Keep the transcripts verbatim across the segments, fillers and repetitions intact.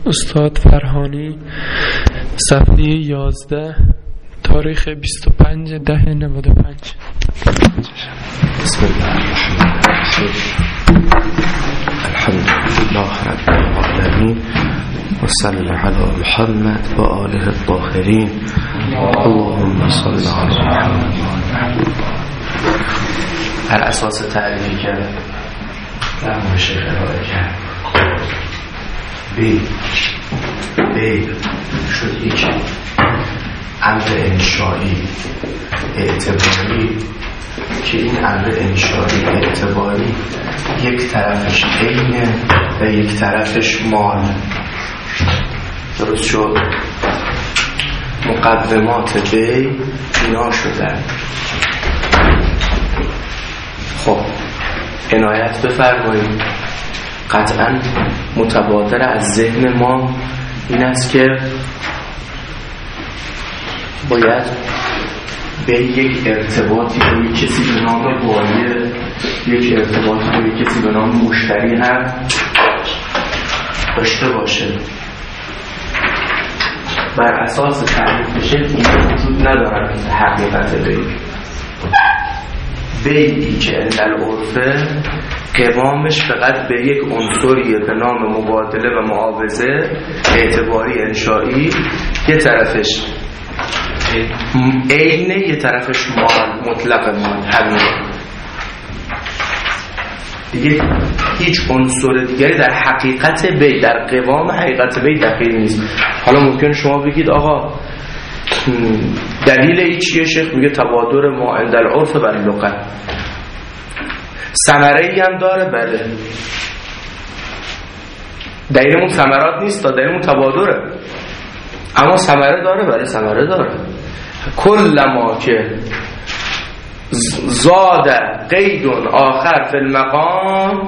استاد فرهانی، صفحه یازده، تاریخ بیست و پنج ده نود و پنج. بسم الله الرحمن الرحیم. الحمد لله رب العالمین و صلی علی محمد و آله الطاهرین. اللهم صل علی محمد. بر اساس تعریفی که مرحوم شیخ ارائه کرد، بی بی شد یک امر انشایی اعتباری که این امر انشایی اعتباری یک طرفش عینه و یک طرفش مال. درست شد؟ مقدمات بی اینا شدن. خب عنایت بفرمایید. قطعا متبادر از ذهن ما این است که باید به یک ارتباطی با یک کسی به نام بایع، یک ارتباطی با یک کسی به نام مشتری هم داشته باشه. بر اساس تعریف شکل این وجود ندارن حقیقت بی بیعی که اندل عرفه قوامش فقط به یک عنصریه به نام مبادله و معاوضه اعتباری انشایی، یه طرفش عینه یه طرفش مال، مطلق مال. همین دیگه هیچ عنصر دیگری در حقیقت بی، در قوام حقیقت بی دخیل نیست. حالا ممکن شما بگید آقا دلیل ای چیه؟ شیخ میگه تبادر ما عند العرف و اللغت. ثمره ای هم داره، بله. دلیلمون ثمرات نیست، تا دلیلمون تبادره. اما ثمره داره، بله ثمره داره. کل ما که زاد قید آخر فی المقام،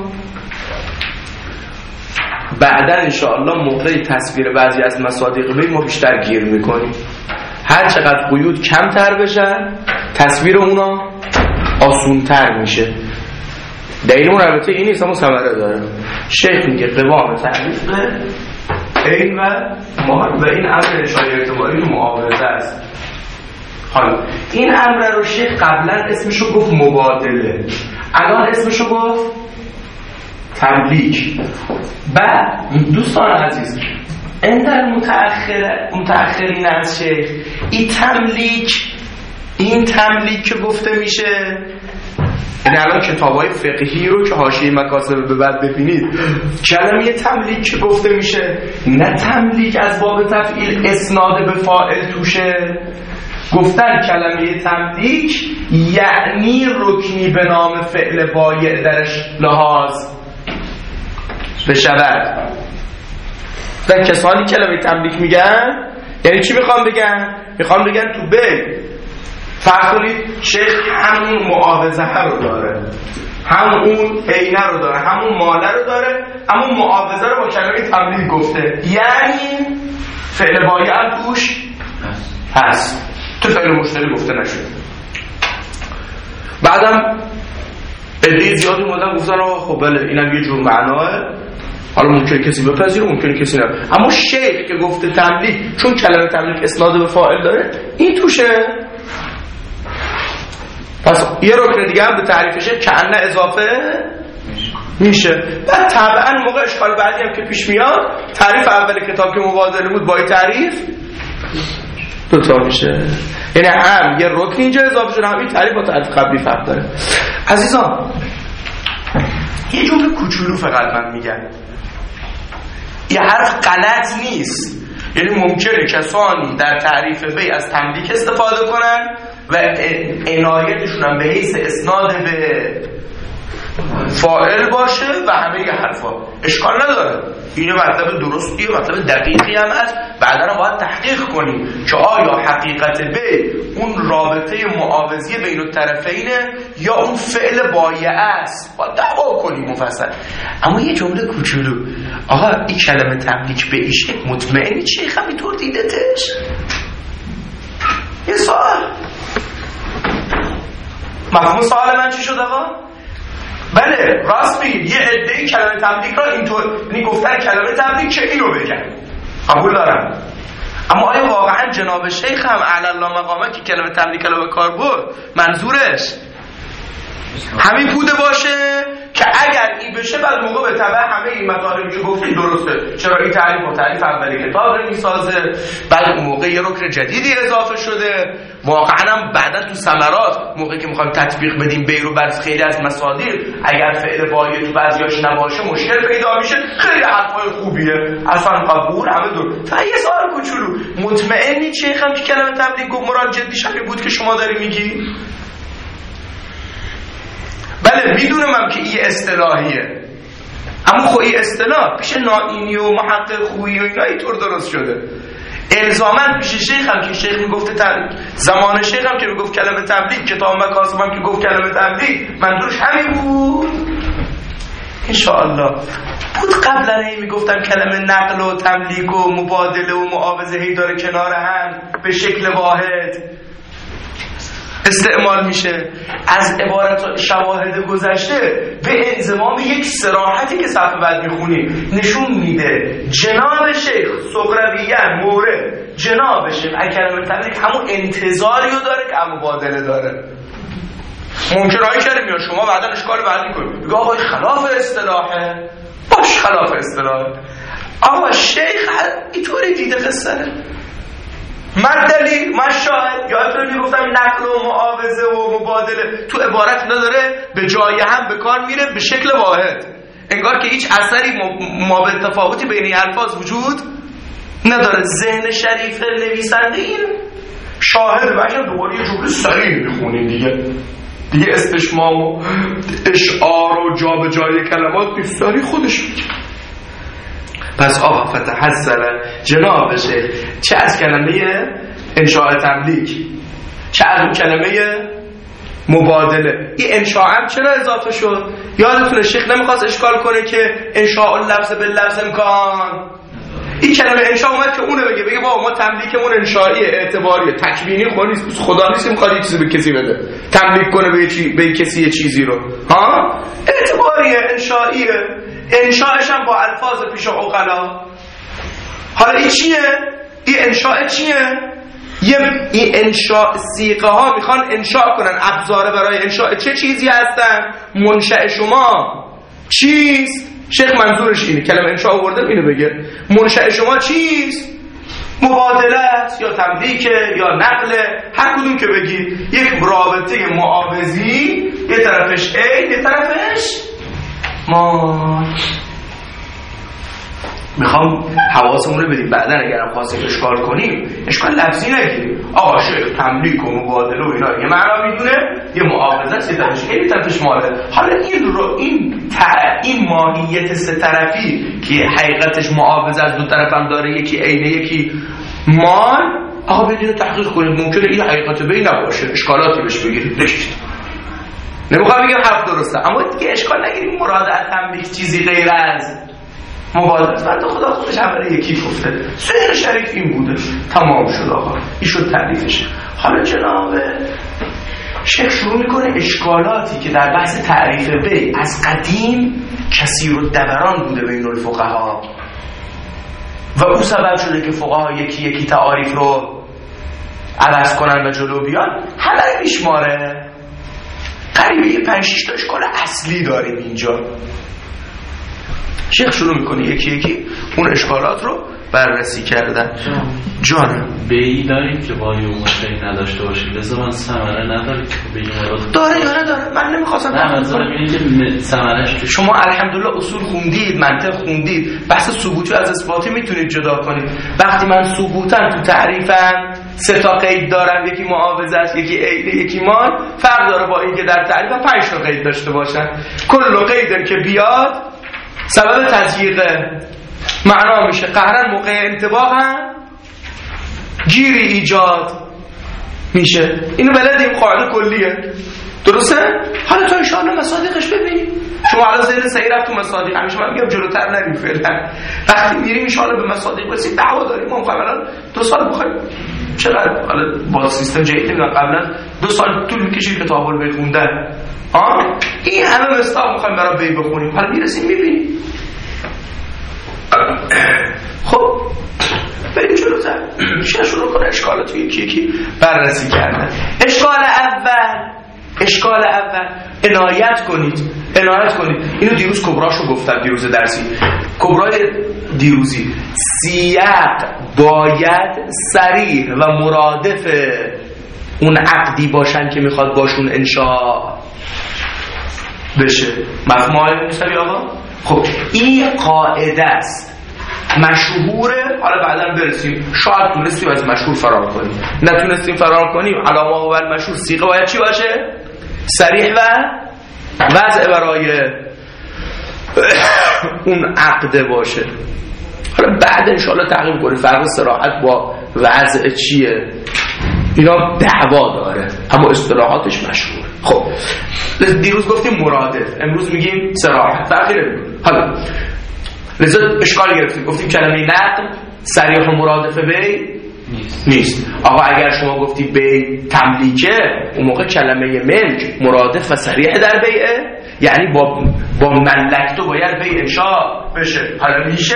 بعدا انشاءالله موقع تصویر بعضی از مصادیق بی ما بیشتر گیر میکنیم. هر چقدر قیود کمتر بشه تصویر اونا آسونتر میشه. دلیلمون البته این نیست، اما ثمره داره. شیخ میگه قوام تعریف این و مال و این امر انشای اعتباری تو معاوضه است. حالا این امر رو شیخ قبلا اسمشو گفت مبادله، الان اسمشو گفت تملیک. بعد دوستان عزیز انت متأخر متأخرین از شیخ این تملیک این تملیک که گفته میشه، یعنی الان کتابای فقهی رو که حاشیه مکاسب به بعد ببینید کلمه تملیک که گفته میشه نه تملیک از باب تفعیل اسناد به فاعل توشه. گفتن کلمه تملیک یعنی رکنی به نام فعل بایع درش لحاظ بشود. و کسانی کلمه تملیک میگن یعنی چی میخوام بگن؟ میخوام بگن تو بی فرض کنید شیخ همون معاوضه رو داره، همون عینه رو داره، همون ماله رو داره، اما معاوضه رو با کلمه تملیک گفته، یعنی فعل بایع توش هست، تو فعل مشتری گفته نشده. بعدم عده زیادی اومدن گفتن آقا خب بله اینم یه جور معناه، حالا ممکنه کسی بپذیره ممکنه کسی نه، اما شیخ که گفته تملیک چون کلمه تملیک اسناد به فاعل داره این توشه. پس یه رکن دیگه هم به تعریف شیخ که انه اضافه میشه. بعد طبعا موقع اشکال بعدی هم که پیش میاد تعریف اول کتاب که مبادله بود با این تعریف دوتا میشه، یعنی هم یه رکن اینجا اضافه شده هم این تعریف با تعریف قبلی فرق داره. عزیزان یه جمله کوچولو فقط من میگم، یه حرف غلط نیست، یعنی ممکنه کسانی در تعریف بی از تملیک استفاده کنن و عنایتشون هم به حیث اسناد به فاعل باشه و همه یه حرفا اشکال نداره. این مطلب درستیه، مطلب دقیقی هم هست. بعدا هم باید تحقیق کنیم که آیا حقیقت بی اون رابطه معاوضی بین الطرفینه یا اون فعل بایع است، باید دعوا کنیم مفصل. اما یه جمله کوچولو، آقا این کلمه تملیک به ایشه مطمئنی شیخ هم اینطور دیدتش؟ یه سوال مفهوم سوال من چی شد آقا؟ بله راست میگید یه عده‌ای کلمه تبلیغ را اینطور یعنی گفتن کلمه تبلیغ که اینو بگن، قبول دارم. اما آیا واقعا جناب شیخ هم اعلی الله مقامه که کلمه تبلیغ رو به کار برد منظورش همین بوده باشه که اگر این بشه بعد موقع به تبع همه این مطالبی که گفتیم درسته؟ چرا این تعریف و تعریف اولی کتاب رو میسازه، بعد اون موقع یه رکن جدیدی اضافه شده. واقعا هم بعدا تو ثمرات موقعی که میخوایم تطبیق بدیم بیر و بر خیلی از مصادیق اگر فعل بایی تو بعضیاش نباشه مشکل پیدا میشه. خیلی حرفای خوبیه اصلا قبول همه دور. تا یه سوال کوچولو، مطمئنی شیخ هم که کلمه تبلیغ گفت مراد جدیش همین بود که شما داری میگی؟ بله میدونم هم که این اصطلاحیه، اما خب این اصطلاح پیش نائینی و محقق خویی و اینا اینطور درست شده. الزاماً پیش شیخ هم که شیخ میگفته تبلیغ، زمان شیخ هم که میگفت کلمه تبلیغ، کتاب مکاسب هم که گفت کلمه تبلیغ، منظورش همین بود انشاءالله. بود قبلا هی میگفتم کلمه نقل و تملیک و مبادله و معاوضه هی داره کنار هم به شکل واحد استعمال میشه. از عبارت شواهد گذشته به انضمام یک صراحتی که صفحه بعد میخونیم نشون میده جناب شیخ سغراویاً مورد جناب شیخ کلمه تبلیغ همون انتظاری رو داره که مبادله داره. ممکن های کریم یا شما بعدا اشکال بعدی کنید بگه آقای خلاف اصطلاحه، باش خلاف اصطلاحه. آقا شیخ اینطوری دیده قصه من دلیل من شاهد یادتون میگفتم نقل و معاوضه و مبادله تو عبارت نداره به جای هم به کار میره به شکل واحد، انگار که هیچ اثری مابع تفاوتی بین الفاظ وجود نداره. ذهن شریف نویسنده این شاهد باشن دوباره یه جمله سریع میخونیم دیگه دیگه استشمام و اشعار و جا به جای کلمات بیستاری خودش میگه. پس آقا فتحصل جناب شیخ چه از کلمه انشاء تملیک چه از اون کلمه مبادله. این انشاء هم چرا اضافه شد؟ یادتونه شیخ نمیخواست اشکال کنه که انشاء اللفظ باللفظ امکان. این کلمه انشاء اومد که اونه بگه بگه بابا ما تملیکمون انشائیه اعتباریه تکوینی خود نیست، خدا نیست میخواد یه چیزی به کسی بده تملیک کنه به, چی... به کسی یه چیزی رو ها اعتباریه انشائیه. انشاءش هم با الفاظ پیش عقلا. حالا این چیه؟ این انشاء چیه؟ یه این انشاء سیغه ها میخوان انشاء کنن ابزار برای انشاء چه چیزی هستن؟ منشأ شما چیست؟ شیخ منظورش اینه کلمه انشاء آوردم اینو بگه منشأ شما چیست؟ مبادله است یا تملیکه یا نقله، هر کدوم که بگید یک رابطه معاوضی یه طرفش ای یه طرفش ما. میخوام حواسمون رو بدیم بعدا اگرم خواستیم اشکال کنیم اشکال لفظی نگیریم. آقا شیخ تملیک و مبادله و اینا یه معنا میدونه یه معاوضه است یه طرفش ای یه طرفش ماله. حالا این رو این تع... این ماهیت سه طرفی که حقیقتش معاوضه از دو طرف هم داره یکی عینه یکی مال، آقا بدین تحقیق کنید ممکنه این حقیقت بین نباشه اشکالاتی بهش بگیرید بشید. نمیخوام بگم حرف درسته اما دیگه اشکال نگیریم مراد از تملیک چیزی غیر از مبادله. بعد خدا خودش عمره یکی گفته سیر شریک این بوده تمام شد آقا این شد تعریفش. حالا جناب شیخ شروع میکنه اشکالاتی که در بحث تعریف بی از قدیم کثیر الدوران بوده بین الفقها و او سبب شده که فقها یکی یکی تعاریف رو عوض کنن و جلو بیان. همه میشماره قریبه یه پنج شش تا اشکال اصلی داریم اینجا. شیخ شروع میکنه یکی یکی اون اشکالات رو بررسی کردن. جانم بیعی داریم که با یه مشکلی نداشته باشیم لذا من ثمره نداره که بیعی مراد داره داره داره من نمیخواستم نه منظورم اینه که ثمرهش شما الحمدلله اصول خوندید منطق خوندید بحث ثبوتی از اثباتی میتونید جدا کنید. وقتی من ثبوتن تو تعریفم سه تا قید دارم یکی معاوضه است یکی عین یکی مال فرق داره با اینکه در تعریفم پنج تا قید داشته باشن. کل قید که بیاد سبب تضییق معنا میشه قهرن موقع انطباق هم گیری ایجاد میشه. اینو بلدیم قاعده کلیه درسته؟ حالا تا انشاءالله مصادیقش ببینیم. شما حالا ذهن سعی رفت تو مصادیق همیشه من میگم جلوتر نریم فعلا وقتی میریم انشاءالله به مصادیق برسیم دعوا داریم ما قبلا دو سال بخوایم چقدر حالا با سیستم جدید میگم قبلا دو سال طول میکشید کتابو رو بخوندن آه این همه مستاق میخوایم برای بی بخونیم، حالا میرسیم میبینیم. خب بریم جلوتر. میشه شروع کنه اشکالات یکی یکی بررسی کردن. اشکال اول اشکال اول عنایت کنید عنایت کنید اینو دیروز کبراشو گفتم، دیروز درسی کبرای دیروزی. سیاق باید صریح و مرادف اون عقدی باشن که میخواد باشون انشاء بشه. مفهوم های موسوی آقا؟ خب این قاعده است، مشهوره. حالا بعدا برسیم شاید تونستیم از مشهور فرار کنیم، نتونستیم فرار کنیم. علامه اول مشهور سیغه باید چی باشه؟ صریح و وضع برای اون عقده باشه. حالا بعد انشاءالله تحقیق کنیم فرق صراحت با وضع چیه، اینا دعوا داره اما اصطلاحاتش مشهور. خب دیروز گفتیم مرادف، امروز میگیم صراحت، فرقی نمیکنه. حالا لذا اشکال گرفتیم، گفتیم کلمه نقل صریح و مرادف بی نیست. نیست. آقا اگر شما گفتی بی تملیکه، اون موقع کلمه ملک مرادف و صریح در بیعه، یعنی با با ملک تو باید بی انشاء بشه. حالا میشه؟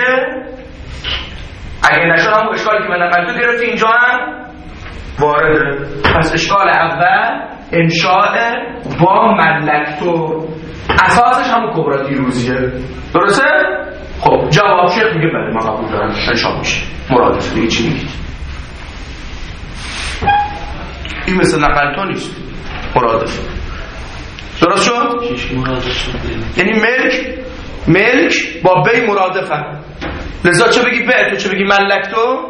اگه نشد هم اشکالی که من نقل تو گرفتی اینجا هم وارده. پس اشکال اول انشاء با ملک تو، اساسش همون کبرا دیروزیه. درسته؟ خب جواب شیخ میگه بله من قبول دارم انشاء میشه مرادف. دیگه چی میگید؟ این مثل نقل تو نیست، مرادف. درست شد؟ یعنی ملک ملک با بی مرادفه. لذا چه بگی به تو، چه بگی ملک تو،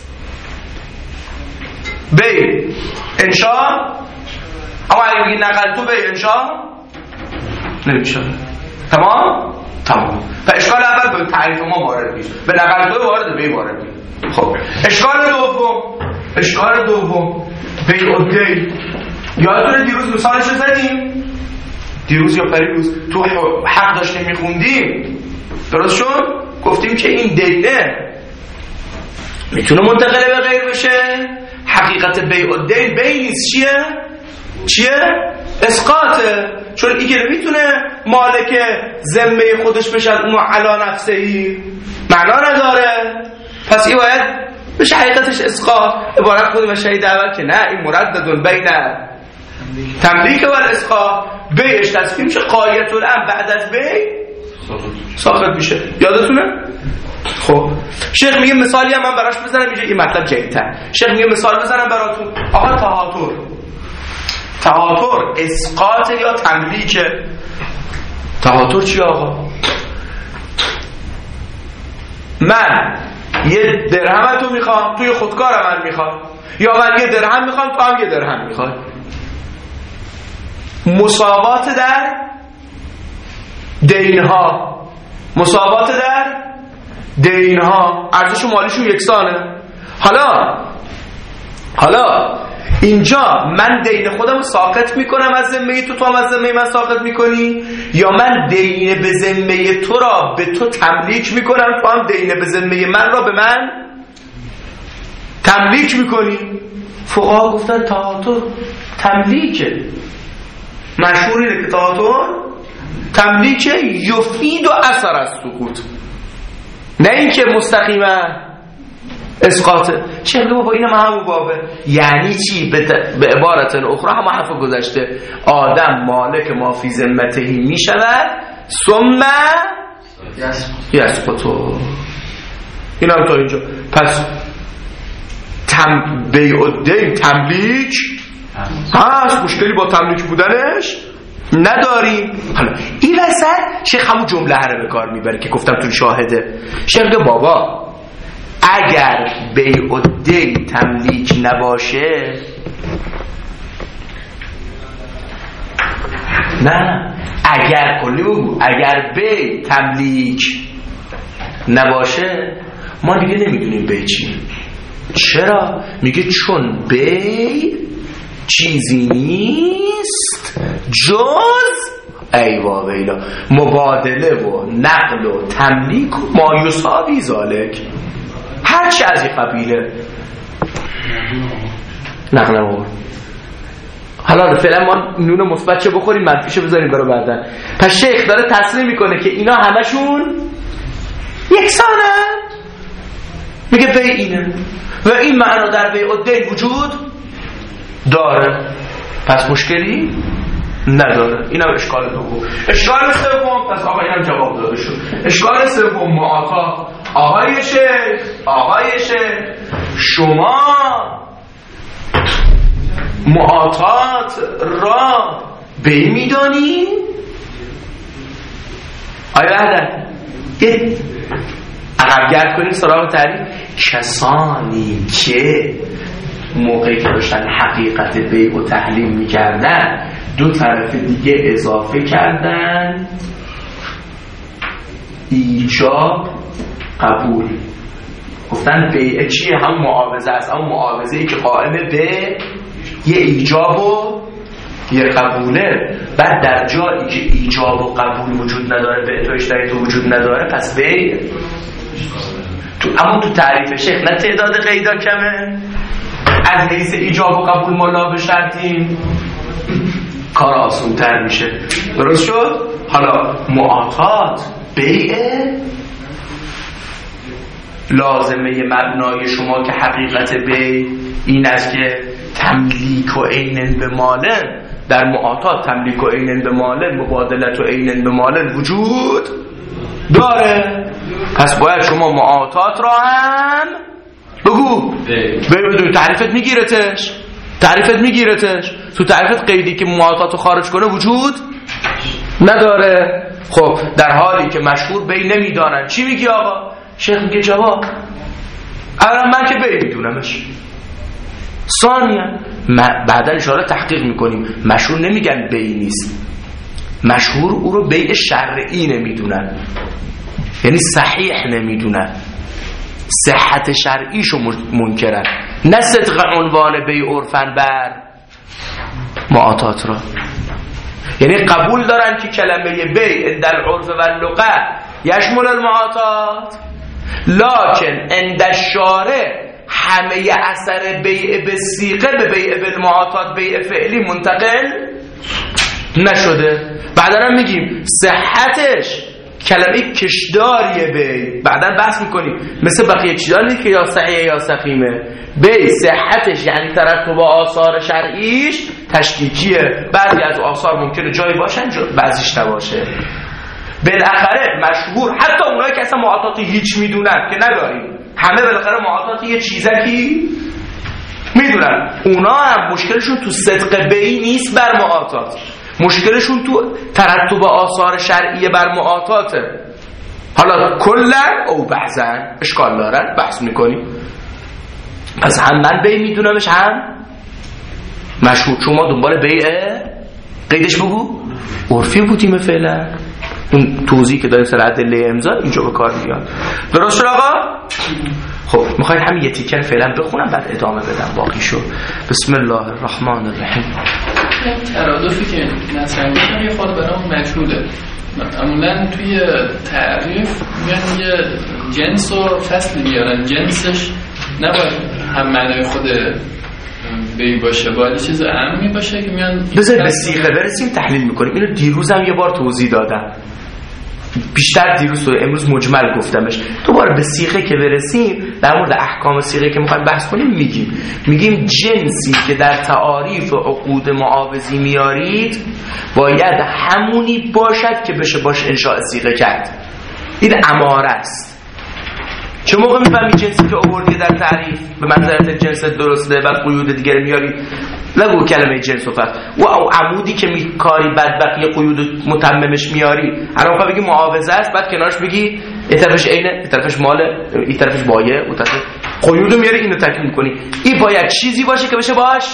بی انشاء. اما اگه بگی نقل تو بی انشاء نمیشه. تمام؟ تمام. و اشکال اول به تعریف ما وارد نیست، به نقل تو وارد، بی وارد نیست. خب اشکال دوم اشکال دوم بی و دی. یادتونه دیروز مثالش رو زدیم؟ دیروز یا پریروز تو حق داشتیم میخوندیم، درست شد؟ گفتیم که این دینه میتونه منتقل به غیر بشه. حقیقت بی و دین بی نیست، چیه؟ چیه؟ اسقاطه. چون این که نمیتونه مالک ذمه خودش بشه اونو علا نفسهی، معنا نداره. پس این باید بشه حقیقتش اسقاط. عبارت خودی و شهید اول که نه، این مرددون بین تملیک و الاسقاط. بیش تصفیم میشه قایت الان بعد از بی ساخت میشه. یادتونه؟ خب شیخ میگه مثالی هم من براش بزنم اینجا، این مطلب جدیدتر. شیخ میگه مثال بزنم براتون. آقا تهاتر تهاتر اسقاط یا تملیکه؟ تهاتر چی آقا؟ من یه درهم تو میخوام، توی خودکار من میخوام، یا من یه درهم میخوام تو هم یه درهم میخوای. مساوات در دینها، مساوات در دینها، ارزش مالیشون یکسانه. حالا حالا اینجا من دین خودم ساقط میکنم از ذمه تو، تو هم از ذمه من ساقط میکنی، یا من دین به ذمه تو را به تو تملیک میکنم، تو هم دین به ذمه من را به من تملیک میکنی. فقها گفتن تهاتر تملیکه. مشهور اینه که تهاتر تملیکه یفید و اثر از سقوط، نه اینکه مستقیما اسقاطه. چه بگو با این هم همون بابه. یعنی چی؟ به, ت... به عبارت اخرى هم حرف گذشته، آدم مالک ما فی ذمتهی می شود ثم یسقطو. این هم تا اینجا. پس تم... بیع الدین تملیک هست، مشکلی با تملیک بودنش نداریم. حالا این وسط شیخ همون جمله هره به کار میبره که گفتم تو شاهده. شیخ میگه بابا اگر بیع الدین تملیک نباشه، نه اگر کلی بگو، اگر بیع تملیک نباشه ما دیگه نمیدونیم بیع چیه. چرا؟ میگه چون بیع چیزی نیست جز ایوا ویلا مبادله و نقل و تملیک و ما یساوی ذالک، هرچی از این قبیله. نقل نمور حالا فعلا ما نون مثبت چه بخوریم منفیشو بذاریم برای بعدن. پس شیخ داره تصریح میکنه که اینا همشون یکسانن، میگه بی اینه و این معنا در بیع الدین وجود داره، پس مشکلی نداره. اینم اشکال دوم. اشکال سوم، پس آقا اینم جواب داده شد. اشکال سوم معاطا. آقای شیخ آقای شیخ شما معاطات را بی میدانی؟ آیا بعد یه عقبگرد کنیم سراغ تعریف. کسانی که موقعی که داشتن حقیقت بیع و تحلیل میکردن دو طرف دیگه اضافه کردن ایجاب قبول، گفتن بیع چیه؟ هم معاوضه است، هم معاوضه ای که قائم به یه ایجاب و یه قبوله. بعد در جایی که ایجاب و قبول وجود نداره، به تو اشتری تو وجود نداره، پس بیع تو. اما تو تعریف شیخ نه تعداد قیدا کمه، از حیث ایجاب و قبول ملا بشرطیم کار آسون تر میشه. درست شد؟ حالا معاطات بیع لازمه مبنای شما که حقیقت بیع این است که تملیک و عینن به مالن، در معاطات تملیک و عینن به مالن، مبادلت و عینن به مالن وجود داره. پس باید شما معاطات را هم بگو بگو تعریفت میگیرتش تعریفت میگیرتش تو تعریفت قیدی که معاطات رو خارج کنه وجود نداره. خب در حالی که مشهور بی نمیدانن چی میگی آقا؟ شیخ میگه جواب اولا من که بی میدونمش، ثانیا بعدا اشاره تحقیق میکنیم مشهور نمیگن بی نیست، مشهور او رو بیع شرعی نمیدونن، یعنی صحیح نمیدونن، صحت شرعیشو منکرن، نه صدق عنوان بیع عرفن بر معاطات را. یعنی قبول دارن که کلمه بیع در عرف و اللغه یشمل المعاطات، لکن عند الشارع همه اثر بیع به صیغه به بیع بالمعاطات بیع فعلی منتقل نشده. بعدا هم میگیم صحتش کلمه کشداریه بیع، بعدا بحث میکنیم مثل بقیه چیزا نیست که یا صحیح یا سقیمه. بیع صحتش یعنی ترتب آثار شرعیش تشکیکیه، بعضی از آثار ممکنه جایی باشن بعضیش نباشه. بالاخره مشهور حتی اونایی که اصلا معاطات هیچ میدونن که نداریم، همه بالاخره معاطات یه چیزکی میدونن، اونا هم مشکلشون تو صدق بیع نیست بر معاطات، مشکلشون تو ترتب آثار شرعیه بر معاطاته. حالا کلا او بعضن اشکال دارن بحث میکنیم. پس هم من بیع میدونمش هم مشهور. شما دنبال بیعه قیدش بگو عرفی بودیم فعلا، اون توضیح که داریم سر ادله امضا اینجا به کار میاد. درست شد آقا؟ خب میخواید همین یه تیکر فعلا بخونم بعد ادامه بدم باقیشو. بسم الله الرحمن الرحیم. ترادفی که مثلا میگم یه خود برام مجهوله. معمولا توی تعریف میگن یه جنس و فصل میارن، جنسش نباید هم معنای خود بی باشه، باید چیز عامی باشه که میان. بذار به صیغه برسیم تحلیل میکنیم. اینو دیروزم یه بار توضیح دادم، بیشتر دیروز و امروز مجمل گفتمش. دوباره به صیغه که برسیم در مورد احکام صیغه که میخوایم بحث کنیم میگیم میگیم جنسی که در تعاریف و عقود معاوضی میارید باید همونی باشد که بشه باش انشاء صیغه کرد. این اماره است. چه موقع میفهمی جنسی که آوردی در تعریف به منظرت جنس درسته بعد قیود دیگر میاری؟ نگو کلمه جنس و فصل و او عمودی که میکاری بعد بقیه قیود متممش میاری. الان میخوای بگی معاوضه است بعد کنارش بگی این طرفش عینه، این طرفش ماله، این طرفش بایه، اون طرف قیودو میاری، اینو تکمیل میکنی. این باید چیزی باشه که بشه باش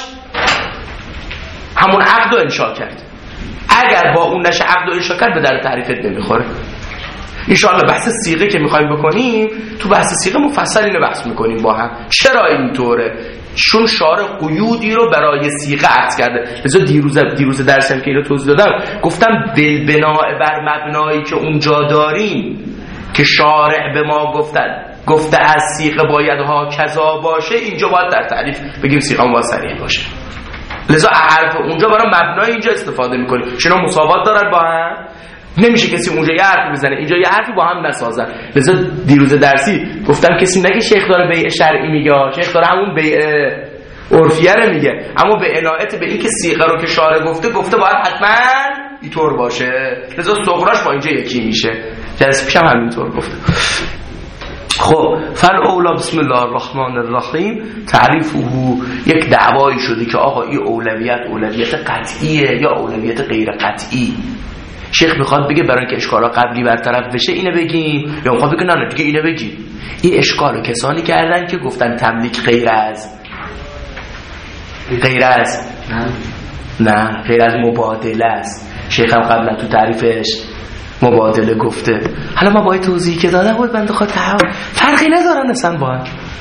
همون عقدو انشاء کرد. اگر با اون نشه عقدو انشاء کرد به در تعریفت نمیخوره. انشاءالله بحث صیغه که میخوایم بکنیم تو بحث صیغه مفصل اینو بحث میکنیم با هم. چرا اینطوره؟ چون شارع قیودی رو برای صیغه عطف کرده. لذا دیروز دیروز درسم که اینو توضیح دادم گفتم بالبناء بر مبنایی که اونجا داریم که شارع به ما گفتن گفته از صیغه باید ها کذا باشه، اینجا باید در تعریف بگیم صیغه باید صریح باشه. لذا حرف اونجا برای مبنای اینجا استفاده میکنیم. اینا مساوات دارن با هم، نمیشه کسی اونجا یه حرفی بزنه اینجا یه حرفی با هم نسازن. لذا دیروز درسی گفتم کسی نگه شیخ داره بیع شرعی میگه، شیخ داره همون بیع عرفیه رو میگه، اما به عنایت به این که صیغه رو که شارع گفته گفته باید حتما اینطور باشه. لذا صغراش با اینجا یکی میشه. جلسه پیشم همینطور گفته. خب فل اولا بسم الله الرحمن الرحیم تعریفه یک دعوایی شده که آقا این اولویت اولویت قطعیه یا اولویت غیر قطعی. شیخ میخواد بگه برای اینکه اشکالا قبلی برطرف بشه اینو بگیم، یا میخواد بگه نه نه دیگه اینو بگیم. این اشکالو کسانی کردن که گفتن تملیک غیر از غیر از نه غیر از مبادله است. شیخ هم قبلا تو تعریفش مبادله گفته. حالا ما باید توضیحی که داده بود بنده خود تحول فرقی ندارن اصلا با هم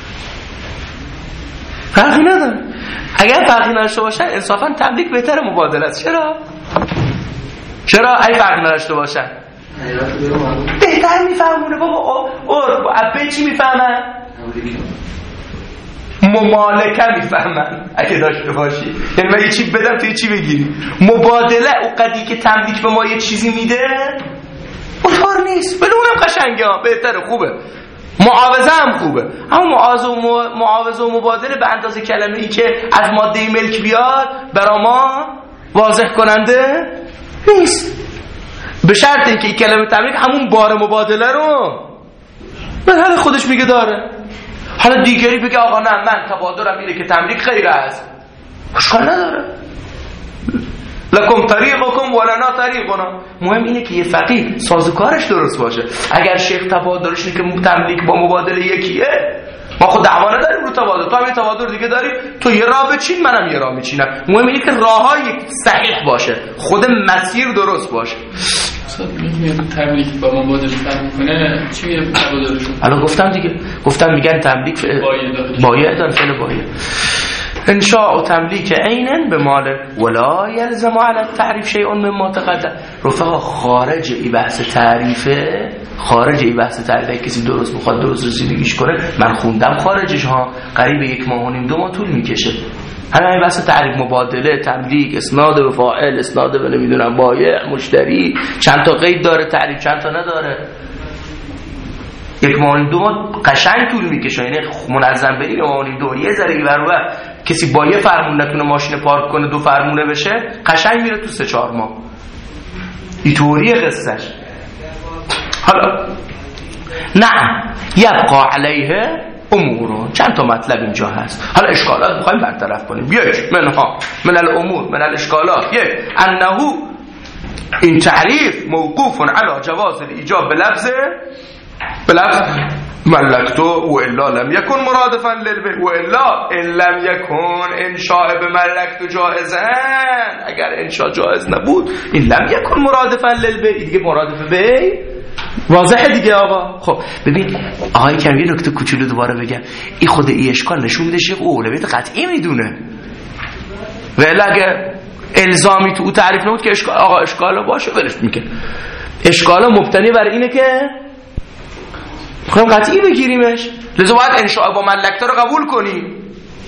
فرقی ندارن. اگر فرقی نداشته باشن انصافا تملیک بهتر مبادله است. چرا؟ چرا؟ اگه فرقی نداشته باشن بهتر میفهمونه. بابا اور عبه چی میفهمن؟ ممالکه میفهمن اگه داشته باشی. یعنی من یه چی بدم تو یه چی بگیری. مبادله اوقدی که تملیک به ما یه چیزی میده اونطور نیست. ولی اونم قشنگه ها، بهتره، خوبه. معاوضه هم خوبه. اما معاوضه و معاوضه و مبادله به اندازه کلمه ای که از ماده ملک بیاد برا ما واضح کننده نیست. به شرط اینکه این کلمه تملیک همون بار مبادله رو به هر خودش میگه داره. حالا دیگری بگه آقا نه من تبادرم اینه که تملیک خیر است، اشکال نداره. لکم طریقکم ولنا طریقنا. مهم اینه که یه فقیه سازوکارش درست باشه. اگر شیخ تبادرش اینه که تملیک با مبادله یکیه، ما خود دعوا نداریم رو تبادر. تو هم یه تبادر دیگه داری، تو یه راه بچین منم یه راه میچینم. مهم اینه که راههای صحیح باشه، خود مسیر درست باشه. تملیک با مبادله فرق کنه چی میگه تبادلشون؟ الان گفتم دیگه، گفتم میگن تملیک بایع داره، فعل بایع. انشاء و تملیک عینن به مال ولا یلزم علی التعریف شیء مما تقدم. رفقا خارج ای بحث تعریفه، خارج ای بحث تعریفه کسی درست بخواد درست رسیدگیش کنه. من خوندم خارجش ها قریب یک ماه و نیم دو ماه طول میکشه. همین بحث تعریف مبادله، تملیک، اسناد به فاعل، اسناد به نمیدونم بایع، مشتری، چند تا قید داره تعریف، چند تا نداره. یک ماه و نیم دو ماه قشنگ طول میکشه. یعنی منظم بریم ماه و نیم دو یه ذره ایورو کسی با یه فرمون نتونه ماشین پارک کنه دو فرمونه بشه قشنگ میره تو سه چهار ماه. اینطوریه قصهش. حالا نه یبقى علیه امور، چند تا مطلب اینجا هست. حالا اشکالات میخوایم برطرف کنیم. یک منها من الامور من الاشکالات یک انه این تعریف موقوف علی جواز الایجاب بلفظ بلفظ ملکتو و الا لم یکن مرادفا للبیع و الا ان لم یکن انشاء به ملکتو جائزن. اگر انشاء جائز نبود این لم یکن مرادفا للبیع دیگه مرادف بیع واضحه دیگه آقا. خب ببین آقای کم یه نکته کوچولو دوباره بگم. این خود ای اشکال نشون میده شیخ اولویت قطعی میدونه. ولی اگه الزامی تو تعریف نبود که اشکال آقا اشکالا باشه ولش میکنه. اشکالا مبتنی بر اینه که خواهیم قطعی بگیریمش. لذا باید انشاء با ملکتا رو قبول کنیم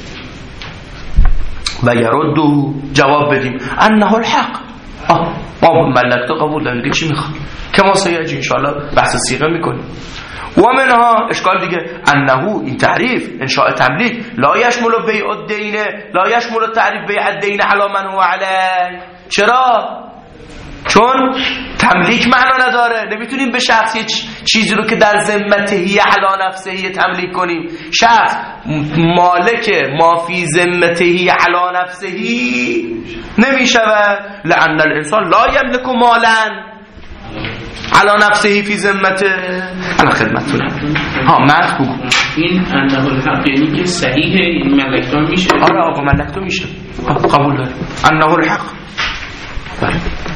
و یردو جواب بدیم انه الحق. آه ما با ملکتا قبول داریم دیگه چی میخواد که ما سیاجی انشاءالله بحث صیغه میکنیم. و منها اشکال دیگه انه این تعریف انشاء تملیک لا یشمل بیع الدین لا یشمل تعریف بیع الدین علی من هو علی. چرا؟ چون تملیک معنا نداره. نمیتونیم به شخص چیزی رو که در ذمته علی نفسه تملیک کنیم. شخص مالک ما فی ذمته علی نفسه نمیشود. لأن الانسان لا یملک مالا علی نفسه فی ذمته. الان خدمتتون ها مات بگو این انه الحق یعنی که صحیحه این ملکتا میشه. آره آقا ملکتا میشه قبول داریم انه الحق. بله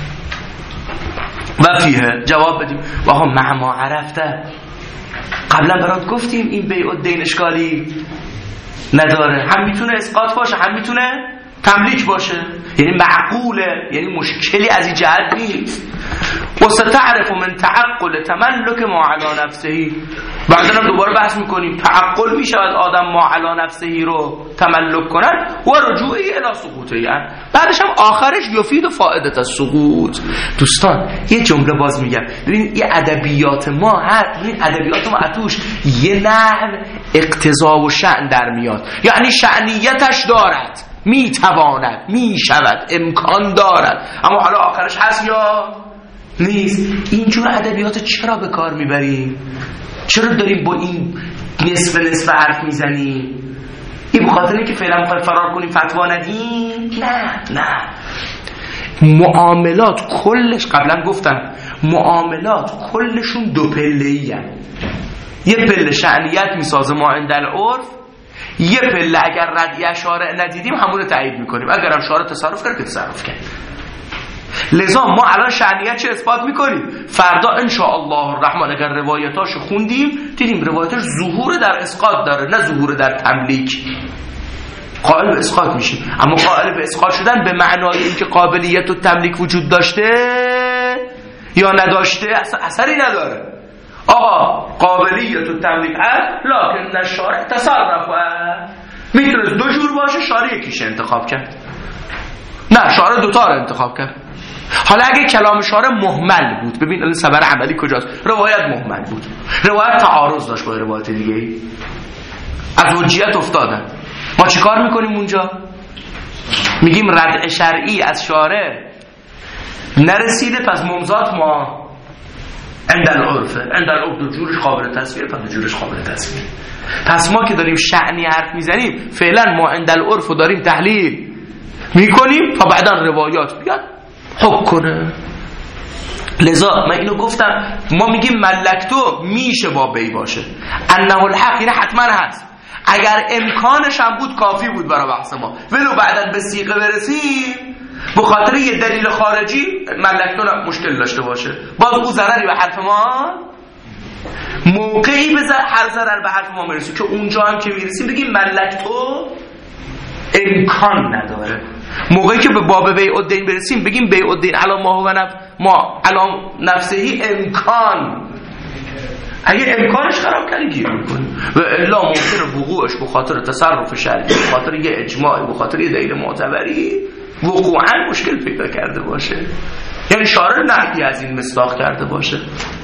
و فیه جواب بدیم و آقا مع ما عرفته قبلا برات گفتیم این بیع الدین اشکالی نداره. هم میتونه اسقاط باشه هم میتونه تملیک باشه. یعنی معقوله، یعنی مشکلی از این جهت نیست. وستعرف من تعقل تملک ما علی نفسه. بعدا هم دوباره بحث میکنیم تعقل میشود آدم ما علی نفسه رو تملک کنن و رجوعی الی سقوطه. یعنی بعدش هم آخرش یفید فائدت السقوط. دوستان یه جمله باز میگم، ببین این ادبیات ما هست، ببین ادبیات ما اتوش یه نحو اقتضا و شأن در میاد، یعنی شأنیتش دارد، میتواند، میشود، امکان دارد، اما حالا آخرش هست یا نیست. اینجور ادبیات چرا به کار میبریم؟ چرا داریم با این نصف نصف حرف میزنیم؟ این بخاطره که فعلا میخوایم فرار کنیم فتوا ندیم؟ نه نه. معاملات کلش، قبلا گفتم معاملات کلشون دو پله‌ای هستند. یه پله شأنیت میسازه ما عند العرف، یه پله اگر ردیه شارع ندیدیم همون رو تایید میکنیم، اگر هم شارع تصرف کرد که تصرف کرد. لذا ما الان شأنیت چه اثبات میکنیم؟ فردا ان شاء الله الرحمن اگر روایتاشو خوندیم دیدیم روایتاش ظهور در اسقاط داره، نه ظهور در تملیک. قائل به اسقاط میشیم، اما قائل به اسقاط شدن به معنای اینکه قابلیت و تملیک وجود داشته یا نداشته اثری نداره. آقا قابلیت و تملیک هست، لکن نشارع تصرف میتونست دو جور باشه، شارع یکیش انتخاب کرد، نه شارع دوتا رو انتخاب کرد. حالا اگه کلام شارع مهمل بود، ببین الان صبر عملی کجاست؟ روایت مهمل بود، روایت تعارض داشت با روایت دیگه، از حجیت افتادن. ما چی کار میکنیم اونجا؟ میگیم ردع شرعی از شارع نرسیده، پس ممزات ما عند العرف، عند العرف دو جورش قابل تصویر، پس دو جورش قابل تصویر. پس ما که داریم شأنی حرف میزنیم فعلا ما عند العرف رو داریم تحلیل میکنیم تا بعدا روایات بیاد حکم کنه. لذا من اینو گفتم، ما میگیم ملکتو میشه با بی باشه، انه الحق اینه حتما هست، اگر امکانش هم بود کافی بود برای بحث ما، ولو بعدا به صیغه برسیم به خاطر یه دلیل خارجی ملکتو مشکل داشته باشه، باز او ضرری به حرف ما، موقعی به هر ضرر به حرف ما میرسیم که اونجا هم که میرسیم بگیم ملکتو امکان نداره. موقعی که به باب بیع الدین برسیم بگیم بیع الدین علی ما هو نف ما علی نفسهی امکان، اگه امکانش خراب کنی گیر میکنی و الا ممکنه وقوعش به خاطر تصرف شرعی، به خاطر یه اجماعی، به خاطر یه دلیل معتبری وقوعا مشکل پیدا کرده باشه، یعنی شارع نهی از این مصداق کرده باشه.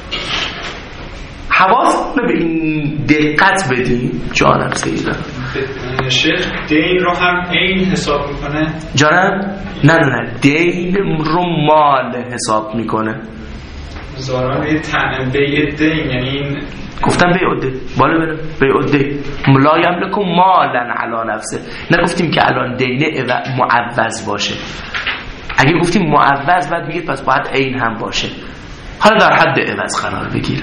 حواس به این دقت بدیم. جانم سیدم شیخ دین رو هم عین حساب میکنه؟ جانم نه نه نه دین رو مال حساب میکنه. زاران یه تنم بیع دین، یعنی این گفتم بیع الدین، بالا برم بیع الدین لا یملک مالا علی نفسه، نگفتیم که الان دینه معوض باشه. اگه گفتیم معوض بعد میگید پس باید عین هم باشه، حالا در حد عوض قرار بگیره.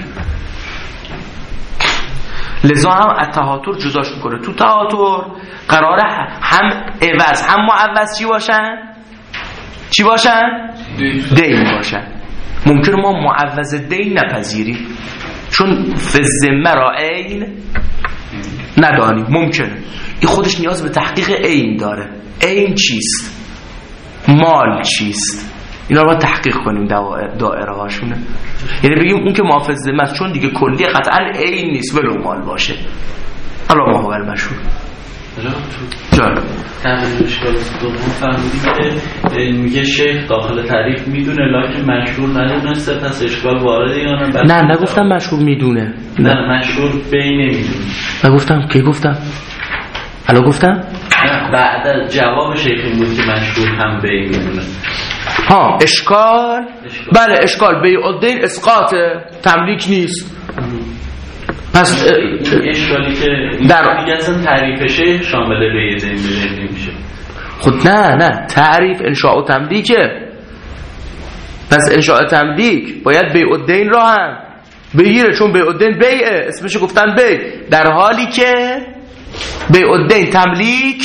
لذا هم التهاتر جداش میکنه. تو تهاتر قراره هم عوض هم معوض چی باشن؟ چی باشن؟ دین باشن. ممکنه ما معوض دین نپذیریم چون فزمه را عین ندانیم، ممکنه این خودش نیاز به تحقیق عین داره. عین چیست؟ مال چیست؟ اینا رو باید تحقیق کنیم دائره هاشونه. یعنی بگیم اون که محافظ ذمه است چون دیگه کلی قطعا عین نیست ولو مال باشه. الله ما هو المشهور. جان تحلیلش دوم فهمیدیم که میگه شیخ داخل تعریف میدونه لکن مشهور ندونسته، پس اشکال وارده یا نه؟ نه نگفتم مشهور میدونه، نه مشهور بی نمیدونه. نگفتم کی گفتم؟ الان گفتم؟ نه بعد جواب شیخ این بود که مشهور هم بی میدونه. ها اشکال, اشکال. بله اشکال بیع الدین اسقاط تملیک نیست. پس اشکالی که در دیگه اصلا تعریف شیخ شامل بیع الدین نمیشه. خود نه نه تعریف انشاء و تملیکه، پس انشاء و تملیک باید بیع الدین را هم بگیره چون بیع الدین بیعه، اسمش گفتن بیع، در حالی که بیع الدین تملیک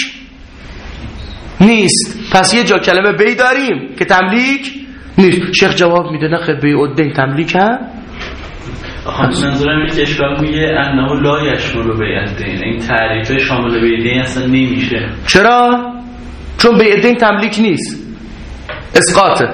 نیست. پس یه جا کلمه بی داریم که تملیک نیست. شیخ جواب میده نه خیر بیع الدین تملیک هم. آخه منظورم اینه که اشکال میگه انه لا یشمل بیع الدین، این تعریف شامل بیع الدین اصلا نمیشه. چرا؟ چون بیع الدین تملیک نیست. اسقاطه.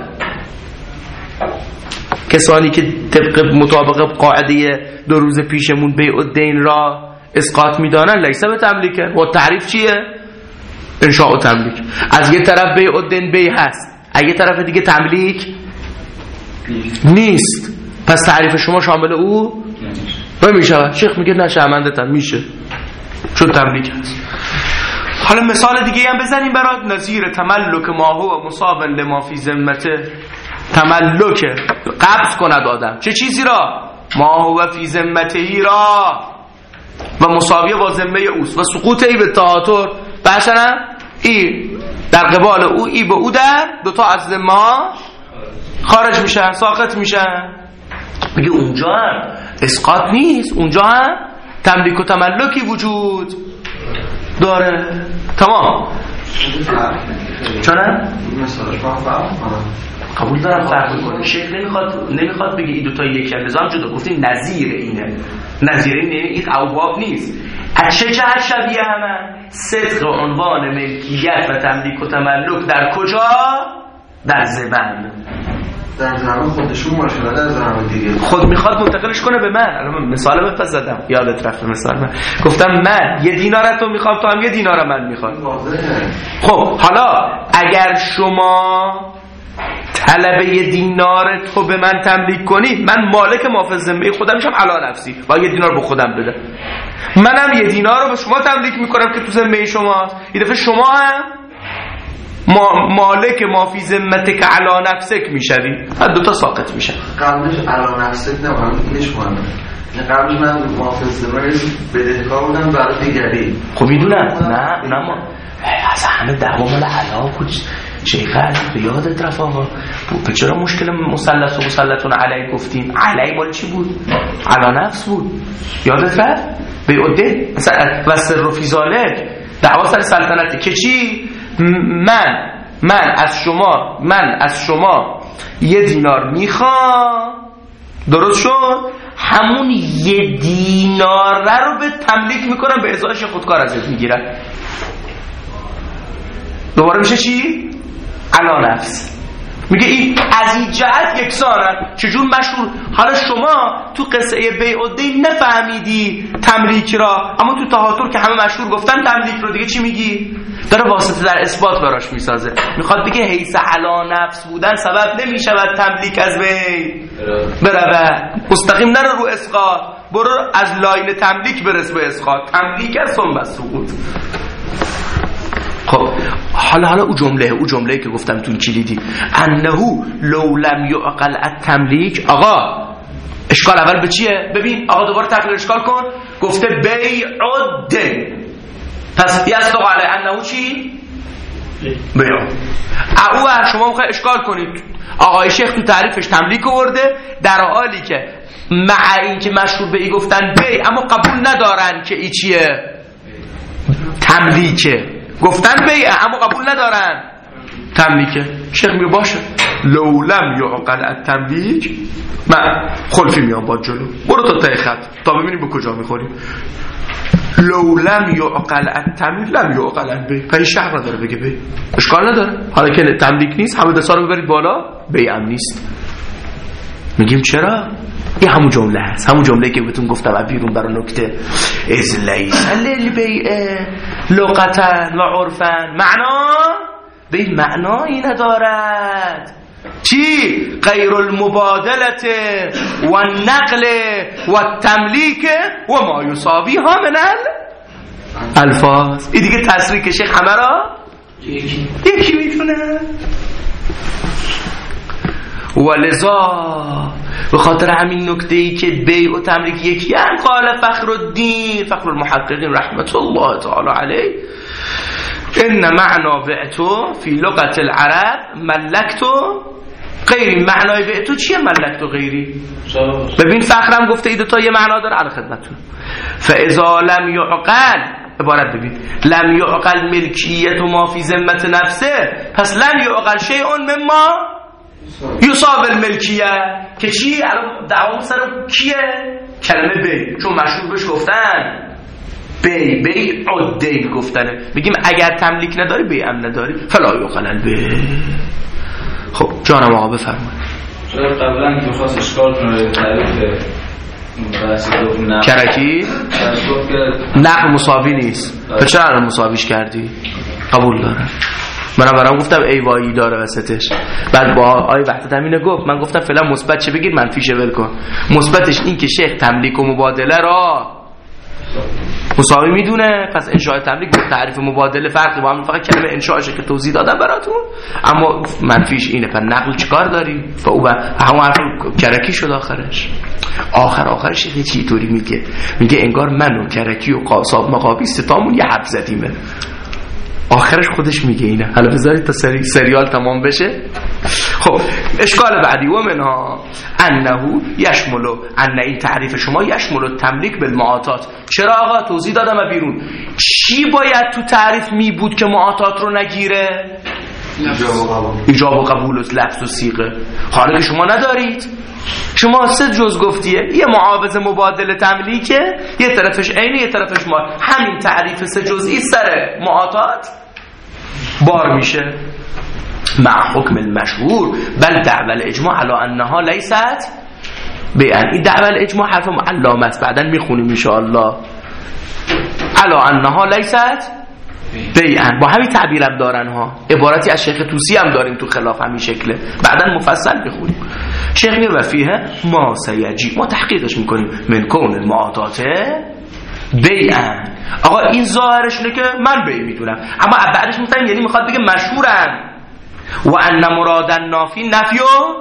کسانی که طبق مطابق قاعده دو روز پیشمون بیع الدین را اسقاط میدانن لیسه به تملیکه. و تعریف چیه؟ انشاء و تملیک. از یه طرف بیع الدین بیع هست، از یه طرف دیگه تملیک نیست، پس تعریف شما شامل او نمیشه. شیخ میگه نه شهمندتم میشه چون تملیک هست. حالا مثال دیگه هم بزنیم برات. نظیر تملک ما هو مصاب لما فی ذمته. تملک قبض کند آدم چه چیزی را؟ ما هو فی ذمته را و مساویه با ذمه اوست و سقوط ای به تعاطر بحثنا ای در قبال او ای به او در دوتا از ذمه ها خارج میشن، ساقط میشن. میگه اونجا هم اسقاط نیست، اونجا هم تملیک و تملکی وجود داره. تمام. چونه؟ مثالش با فرق کنم قبول دارم فرق کنه. شیخ نمیخواد نمیخواد بگه این دوتا یکی نظام جدا. گفتیم نظیر اینه، نظیر اینه، این اوباب نیست. از چه جهت شبیه همه؟ صدق عنوان ملکیت و تملیک و تملک در کجا؟ در زبان. در زبان خودشون ماشاءالله در زبان دیگه خود میخواد منتقلش کنه به من. الان مثال بهت زدم یادت رفت مثال من گفتم من یه دینار تو میخوام، تو هم یه دینار من میخوام. خب حالا اگر شما طلب یه دینار تو به من تملیک کنی، من مالک مافز ذمه خودم میشم علی نفسی و یه دینار به خودم بده. منم یه دینار رو به شما تملیک میکنم که تو ذمه شماست. این دفعه شما هم ما مالک مافی ذمتک علی نفسک میشوی. هر دو تا ساقط میشن. قبلش علی نفسک نمیدونم اینش کنم. قبلش من مافی ذمه بدهکار بودم برای دیگری. خب میدونم. نه اونم از همه دعوا مال علا بود. شیخ علی یادت رفت آقا چرا مشکل مثلث و مسلطون علی گفتیم؟ علی مال چی بود؟ علی نفس بود. یادت رفت؟ به عده و سر فی ذالک دعوا سر سلطنتی که چی؟ من من از شما من از شما یه دینار میخوام، درست شد؟ همون یه دینار رو به تملیک میکنم، به ازایش خودکار ازت میگیرم. دوباره میشه چی؟ علی نفس. میگه این از این جهت یکسانن. چجور مشهور؟ حالا شما تو قصه بیع الدین نفهمیدی تملیک را، اما تو تهاتر که همه مشهور گفتن تملیک رو، دیگه چی میگی؟ داره واسطه در اثبات براش میسازه. میخواد بگه حیث علی نفس بودن سبب نمیشود تملیک از وی برود. مستقیم نرو رو اسقاط، برو از لاین تملیک برس به اسقاط. تملیک از ثم سقوط. خب حالا حالا او جمله او جمله که گفتم تو کلیدی انه لو لم يعقل التملیک. آقا اشکال اول به چیه؟ ببین آقا دوباره تقریر اشکال کن. گفته بیع الدین، پس یستق علی انه چی؟ بیع. او شما میخوای اشکال کنید آقای شیخ تو تعریفش تملیک آورده، در حالی که مع این که مشهور به ای گفتن بیع، اما قبول ندارن که ای چیه؟ تملیکه. گفتن بیع اما قبول ندارن تملیکه. شیخ میگه باشه لو لم یعقل التملیک، من خلفی میام با جلو، برو تا ته خط تا ببینیم به کجا میخوریم. لو لم یعقل التملیک لم یعقل البیع. پس شهر را داره بگه بیع، اشکال نداره. حالا که تملیک نیست همه دستا رو ببرید بالا، بیع هم نیست. میگیم چرا؟ این همون جمله هست، همون جمله که بهتون گفتم بیرون برای نکته. از لیس للبیع لغتا و عرفا. معنا به معنایی ندارد. چی؟ غیر المبادلت و النقل و تملیک و ما یصابیها من الفاظ. این دیگه تصریح که شیخ همه را یکی یکی میتونه. ولذا به خاطر همین نکته‌ای که بیع و تملیک یکی هم قال فخر الدین فخر المحققین رحمت الله تعالی علیه ان معنا بعتو فی لغت العرب ملکتو غیری. معنای بعتو چیه؟ ملکتو غیری. ببین فخرم گفته ای دوتا یه معنا داره. علی خدمتتون. فاذا لم یعقل، عبارت ببین، لم یعقل ملکیت و ما فی ذمت نفسه، پس لم یعقل شیء مما یصاب الملکیه. که چی؟ الان دعوام سر کیه؟ کلمه بی، چون مشهور بهش گفتن بی بی الدین گفتنه. میگیم اگر تملیک نداری بی هم نداری فلا یعقل البیع. خب جانم آقا بفرمایید. شاید قبلا که خواست اشکال کنه تعریف کرکی نقل مساوی نیست. تو چرا الان مساویش کردی؟ قبول دارم. منم برام گفتم ای وایی داره وسطش. بعد با آی وقت همینه گفت، من گفتم فعلا مثبت چه بگیر منفیشه ول کن. مثبتش این که شیخ تملیک و مبادله را مساوی میدونه، پس انشاء تملیک با تعریف مبادله فرقی با هم، فقط کلمه انشاءشه که توضیح دادم براتون. اما منفیش اینه. پس نقل چیکار داریم؟ فاو با همون حرف کرکی شد آخرش. آخر آخرش یه چی طوری میگه، میگه انگار من و کرکی و قاصاب مقابی ستامون یه حرف زدیمه. آخرش خودش میگه اینه. حالا بذارید تا سری سریال تمام بشه. خب اشکال بعدی و منها انه یشملو، ان این تعریف شما یشملو تملیک بالمعاطات. چرا آقا؟ توضیح دادم بیرون. چی باید تو تعریف می بود که معاطات رو نگیره؟ ایجاب و قبول و لفظ و صیغه. حالا شما ندارید. شما سه جز گفتیه، یه معاوضه مبادله تملیکه، یه طرفش عینی یه طرفش ما. همین تعریف سه جزئی سر معاطات بار میشه. مع حکم المشهور بل دعوى الاجماع على انها لیست بیان. این دعوى الاجماع حرف معلامه است، بعدن میخونیم ان شاء الله. على انها لیست بیان، با همین تعبیرم دارن ها. عبارتی از شیخ طوسی هم داریم تو خلاف همین شکله، بعدن مفصل بخونیم. شیخ میگه و فیه ما سیجی، ما تحقیقش میکنیم من کون المعاطات بیان. آقا این ظاهرش اینه که من بی میدونم، اما بعدش میفهمیم یعنی میخواد بگه مشهورن. و ان مراد النافی نفی و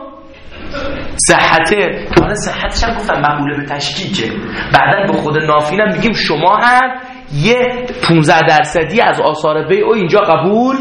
صحته. حالا صحتش هم گفتم مقوله به تشکیکه. بعدن به خود نافی هم میگیم شما هم یه پانزده درصدی از آثار بیع اینجا قبول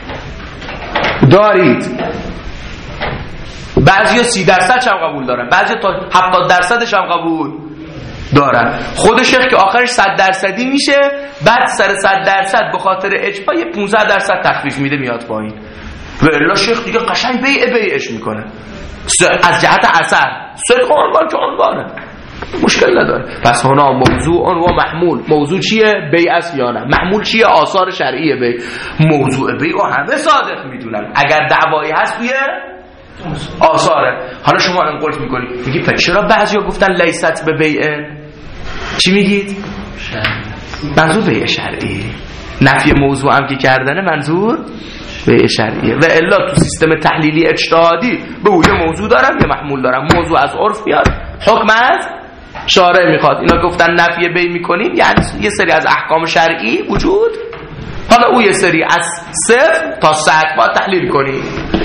دارید. بعضیا سی درصدش هم قبول دارن، بعضیا تا هفتاد درصدش هم قبول دارن. خود شیخ که آخرش صد درصدی میشه، بعد سر صد درصد به خاطر اجماع یه پانزده درصد تخفیف میده میاد پایین. و الا شیخ دیگه قشنگ بیع بیعش میکنه از جهت اثر. صدق عنوان که عنوانه مشکل نداره. پس هنا موضوع و محمول. موضوع چیه؟ بیع است یا نه؟ محمول چیه؟ آثار شرعیه بیع. موضوع بیع و همه صادق میدونن، اگر دعوایی هست توی آثاره. حالا شما انقلت میکنی میگی پس چرا بعضیا گفتن لیست به بیع؟ چی میگید؟ منظور بیع شرعی. نفی موضوع هم که کردنه منظور بیع شرعیه. و الا تو سیستم تحلیلی اجتهادی به یه موضوع دارم یه محمول دارم. موضوع از عرف بیاد، حکم از شارع میخواد. اینا گفتن نفی بیع میکنیم یعنی یه سری از احکام شرعی وجود، حالا او یه سری از صفر تا صد باید تحلیل کنیم.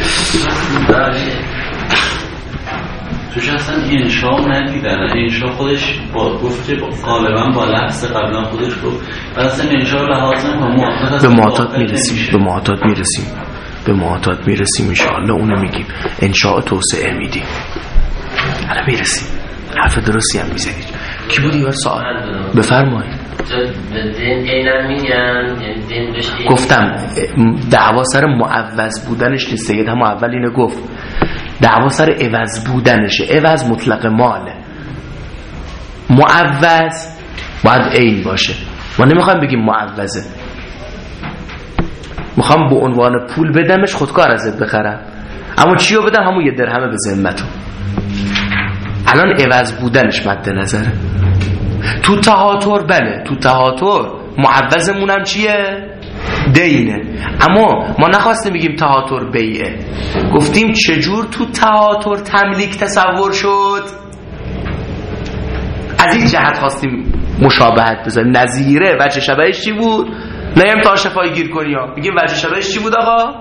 توش اصلا انشاء ندیدن. انشاء خودش با گفت که غالبا با لفظ قبلا خودش گفت و اصلا انشاء لحاظ نمی‌کنه. به معاطات میرسیم به معاطات میرسیم به معاطات میرسیم ان شاء الله. اونو میگیم انشاء توسعه میدیم. حالا میرسیم. حرف درستی هم میزنید. کی بودی ور سوال بفرمایید. دین اینم میگن دین بهش گفتم دعوا سر معوض بودنش نیست. سید هم اول اینو گفت، دعوا سر عوض بودنشه. عوض مطلق ماله، معوض باید عین باشه. ما نمیخوایم بگیم معوضه، میخوام به عنوان پول بدمش خودکار ازت بخرم، اما چیو بدم؟ همون یه درهمه به ذمتو. الان عوض بودنش مد نظره. تو تهاتر بله، تو تهاتر معوضمون هم چیه؟ دینه. اما ما نخواستیم بگیم تهاتر بیعه، گفتیم چجور تو تهاتر تملیک تصور شد. از این جهت خواستیم مشابهت بذاریم. نظیره وجه شبهش چی بود؟ نیم تا شفایی گیر کنی ها. میگیم وجه شبهش چی بود آقا؟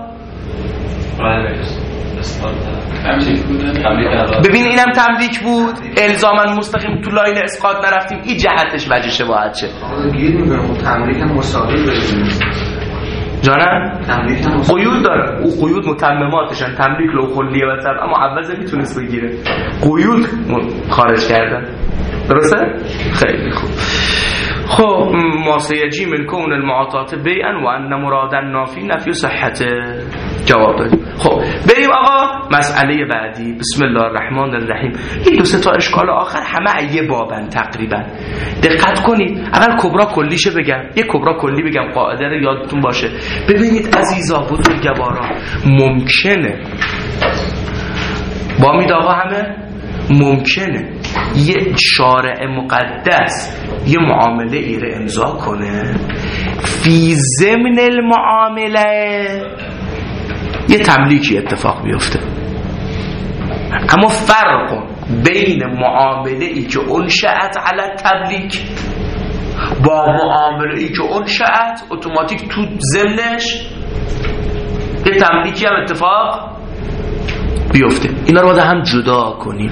ببین اینم تملیک بود، الزاما مستقیم تو لاین اسقاط نرفتیم. این جهتش وجه شباهت چه؟ گیر میکنم تملیک هم مساوی بزنیم جانم؟ تملیک هم قیود داره. او قیود متمماتشن. تملیک لو خلیه و طب، اما عوضه میتونست بگیره. قیود خارج کردن. درسته؟ خیلی خوب. خب ما سیجی من کون المعاطات بیعا و ان مراد النافی نفی صحت. جواب دادیم. خب بریم آقا مسئله بعدی. بسم الله الرحمن الرحیم. این دو سه تا اشکال آخر همه یه بابن تقریبا. دقت کنید. اول کبرا کلیشه بگم، یه کبرا کلی بگم قاعده رو یادتون باشه. ببینید عزیزا بزرگوارا، ممکنه با مید آقا همه ممکنه یه شارع مقدس یه معامله ای رو امضا کنه، فی ضمن المعامله یه تملیکی اتفاق بیفته. اما فرق بین معامله ای که انشأت علی تملیک با معامله ای که انشأت اتوماتیک تو ضمنش یه تملیکی هم اتفاق بیفته، اینا رو باید هم جدا کنیم.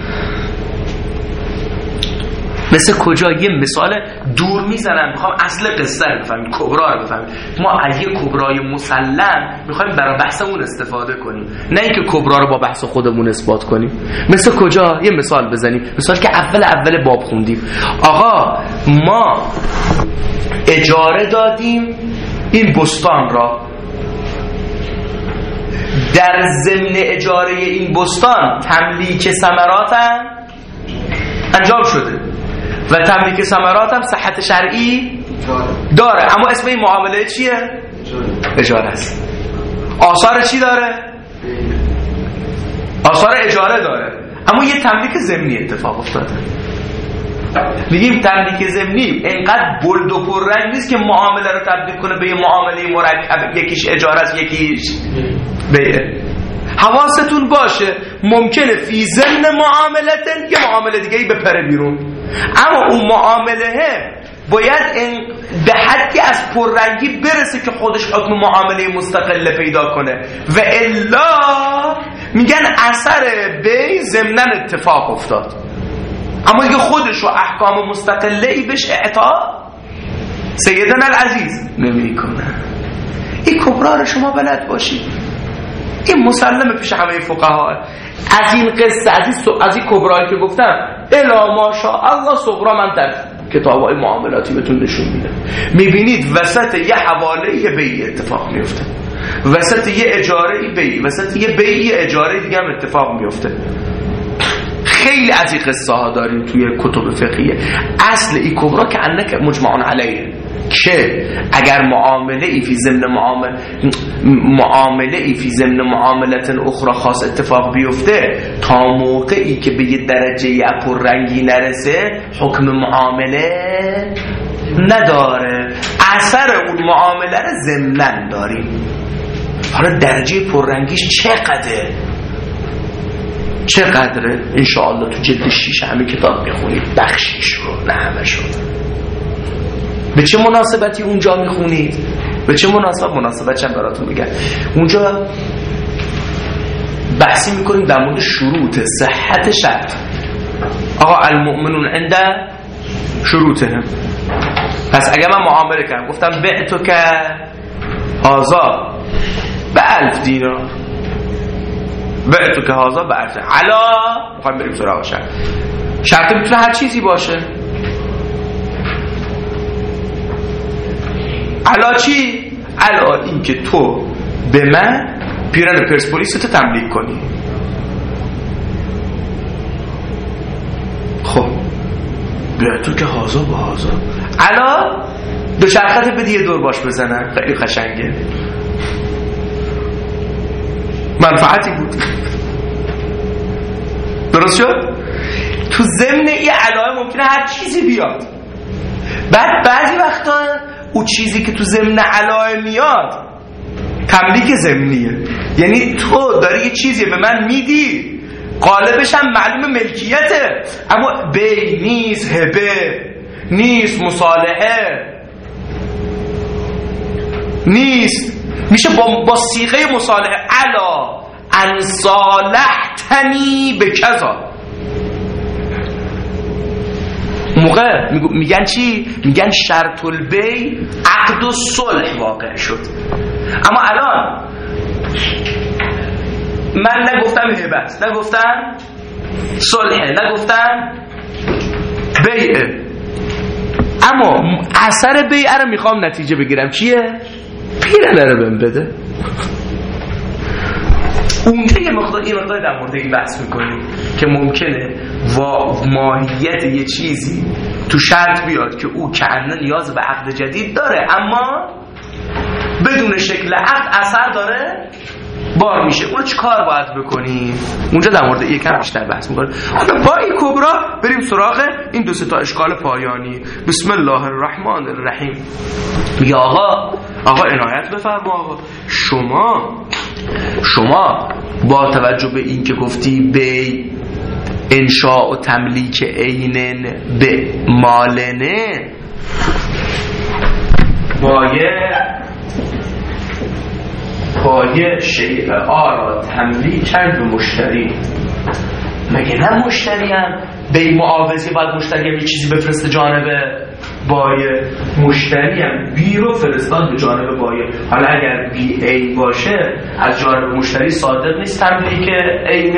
مثل کجا؟ یه مثال دور میزنن، میخوام اصل قصه رو بفهمیم، کبرا رو بفهمیم. ما از یه کبرای مسلم میخوایم برای بحثمون استفاده کنیم، نه اینکه کبرا رو با بحث خودمون اثبات کنیم. مثل کجا؟ یه مثال بزنیم، مثال که اول اول باب خوندیم. آقا ما اجاره دادیم این بستان را، در ضمن اجاره این بستان تملیک ثمرات هم انجام شده و تملیک ثمرات هم صحت شرعی داره، اما اسم این معامله چیه؟ اجاره است. آثار چی داره؟ آثار اجاره داره، اما یه تملیک ضمنی اتفاق افتاده. میگیم تملیک ضمنی اینقدر بلد و پررنگ نیست که معامله رو تبدیل کنه به یه معامله مرکب، یکیش اجاره است یکیش بیعه. حواستون باشه ممکنه فی ضمن معاملتن یه معامله دیگه ای بپره بیرون، اما اون معامله باید این به حدی از پررنگی برسه که خودش حکم معامله مستقل پیدا کنه و الا میگن اثر بی ضمناً اتفاق افتاد، اما دیگه خودش رو احکام مستقله ای بهش اعطا سیدنا العزیز نمی کنه. این کبرا رو شما بلد باشید، این مسلمه پیش همه فقها. از این قصه از این, از این کبرایی که گفتم الا ماشاءالله صغرا من در کتابای معاملاتی بهتون نشون میدم. میبینید وسط یه حواله یه بیعی اتفاق میفته، وسط یه اجاره بیعی، وسط یه بیعی اجاره دیگه هم اتفاق میفته. خیلی از این قصه ها داریم توی کتب فقهیه. اصل این کبرا که انک مجمعون علیه، که اگر معامله ای فی ضمن معامله معامله ای فی ضمن معاملت اخرى خاص اتفاق بیفته، تا موقعی که به یه درجه پررنگی نرسه حکم معامله نداره، اثر اون معامله رو ضمناً داریم. حالا درجه پررنگیش چقدره چقدره انشاءالله تو جلد شیش همه کتاب میخونید، بخشیش رو نه همش رو. به چه مناسبتی اونجا میخونید؟ به چه مناسبت؟ مناسبت چند براتون میگن. اونجا بحثی میکنیم در مورد شروط صحت شرط. آقا المؤمنون عند شروطهم. پس اگر من معامله کردم گفتم بعتو که هازا به الف دینار، بعتو که هازا به الف دینار، علا میخوایم بریم سراغ شرط. شرط میتونه هر چیزی باشه. علا چی؟ علا این که تو به من پیرن پرسپولیس تو تملیک کنی. خب به تو که هازا با هازا، علا دو چرخت بدی یه دور باش بزنن، خیلی قشنگه، منفعتی بود. درست شد؟ تو ضمن این علائم ممکنه هر چیزی بیاد. بعد بعضی وقتا اون چیزی که تو ضمن علائم میاد تملیک ضمنیه، یعنی تو داری یه چیزی به من میدی غالبش هم معلوم ملکیته، اما بی نیست، هبه نیست، مصالحه نیست، میشه با, با صیغه مصالحه علا ان صالحتنی به کذا. موقع میگن چی؟ میگن شرط البی عقد و صلح واقع شد. اما الان من نگفتم هبت، نگفتم صلحه، نگفتم بیعه، اما اثر بیعه رو میخوام نتیجه بگیرم چیه؟ پیرنه رو بهم بده. اونجا یه مقدار این مقدار در مورد این بحث میکنیم که ممکنه و ماهیت یه چیزی تو شرط بیاد که او کأنه نیاز به عقد جدید داره، اما بدون شکل عقد اثر داره بار میشه. اون چه کار باید بکنیم؟ اونجا در مورد یکم بیشتر بحث میکنیم. حالا با این کبرا بریم سراغ این دو سه تا اشکال پایانی. بسم الله الرحمن الرحیم. یا آقا آقا عنایت بفرما. آقا شما شما با توجه به این که گفتی بی انشاء و تملیک عین به مالنه باید پایه شیء آرا تملیک کرد به مشتری. مگه نه مشتری هم به معاوضی باید مشتری هم یه چیزی بفرسته جانب بایه، مشتری هم بی رو فرستاد به جانب بایه. حالا اگر بی ای باشه از جانب مشتری صادق نیست تملیک عین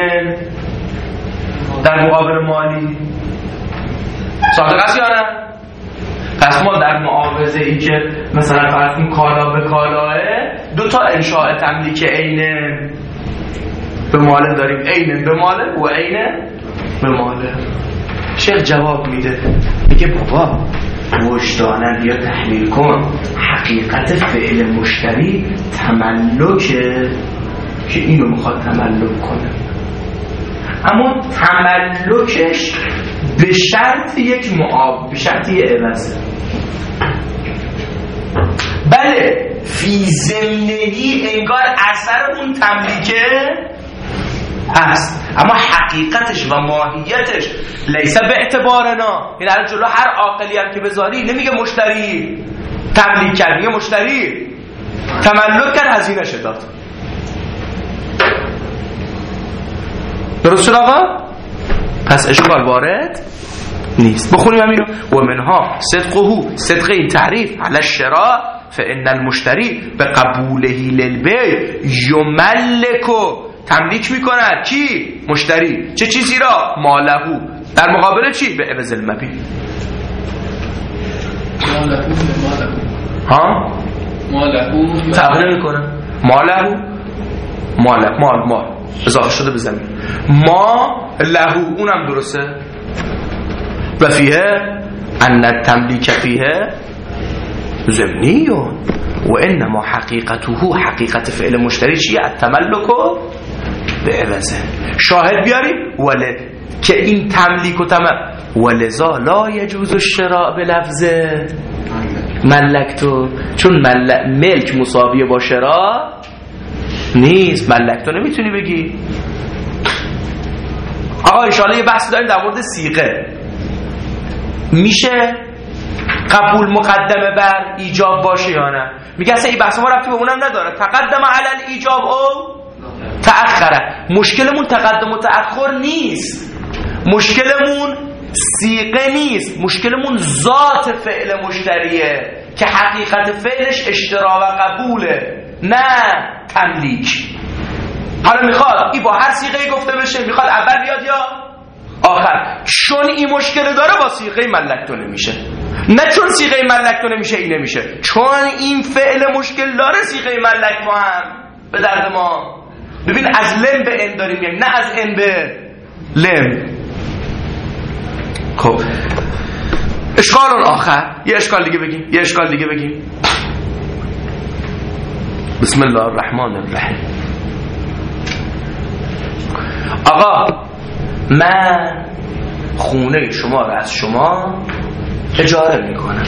در مقابل مالی، صادق است یا نه؟ پس ما در معاوضه ای که مثلا فرض کن کالا به کالاه دو تا انشاء تملیک عین به مال داریم، عین به مال و عین به مال. شیخ جواب میده میگه بابا وجداناً بیا تحلیل کن، حقیقت فعل مشتری تملکه که اینو میخواد تملک کنه، اما تملکش به شرط یک معاب، به شرط یک عوضه. بله فی ضمنهی انگار اثر اون تملیکه هست، اما حقیقتش و ماهیتش لیسه به اعتبارنا. این الان جلو هر عاقلی هم که بذاری نمیگه مشتری تملیک کرد، میگه مشتری تملک کرد، هزینه شد داد. درست شد آقا؟ پس اشکال وارد نیست. بخونیم همینو. و منها صدقه، صدق این تعریف علی الشراء فان المشتری به قبوله للبیع یملکو، تملیک میکند کی؟ مشتری چه چیزی را؟ مالهو، در مقابل چی؟ به عوض المبیع. مالهو ها؟ مالهو تغییر میکنه. مالهو مال مال مال اضافه شده به زمین. ما لهو اونم درسته. و فیه ان التملیک فیه ضمنی و انما حقیقته، حقیقت فعل مشتری چیه؟ التملک به عوضه. شاهد بیاریم ولی که این تملیک و تم ولذا لا یجوز الشراء بلفظه ملکتو، چون مل... ملک مساویه با شراء نیست. ملکتو نمیتونی بگی. آقا انشاءالله یه بحث داریم در مورد صیغه. میشه قبول مقدمه بر ایجاب باشه یا نه؟ میگه اصلا این بحث ما ربطی به اونم نداره. تقدم علی الایجاب او تأخره. مشکلمون تقدم و تأخر نیست، مشکلمون صیغه نیست، مشکلمون ذات فعل مشتریه که حقیقت فعلش اشترا و قبوله، نه تملیک. حالا میخواد این با هر صیغه‌ای گفته بشه، میخواد اول بیاد یا آخر. چون این مشکل داره با صیغه ملکتو نمیشه، نه چون صیغه ملکتو نمیشه این نمیشه، چون این فعل مشکل داره صیغه ملک ما هم به درد ما. ببین از لم به ان داریم میگیم، نه از ان به لم. خب اشکال آخر، یه اشکال دیگه بگیم، یه اشکال دیگه بگیم. بسم الله الرحمن الرحیم. آقا من خونه شما رو از شما اجاره میکنم،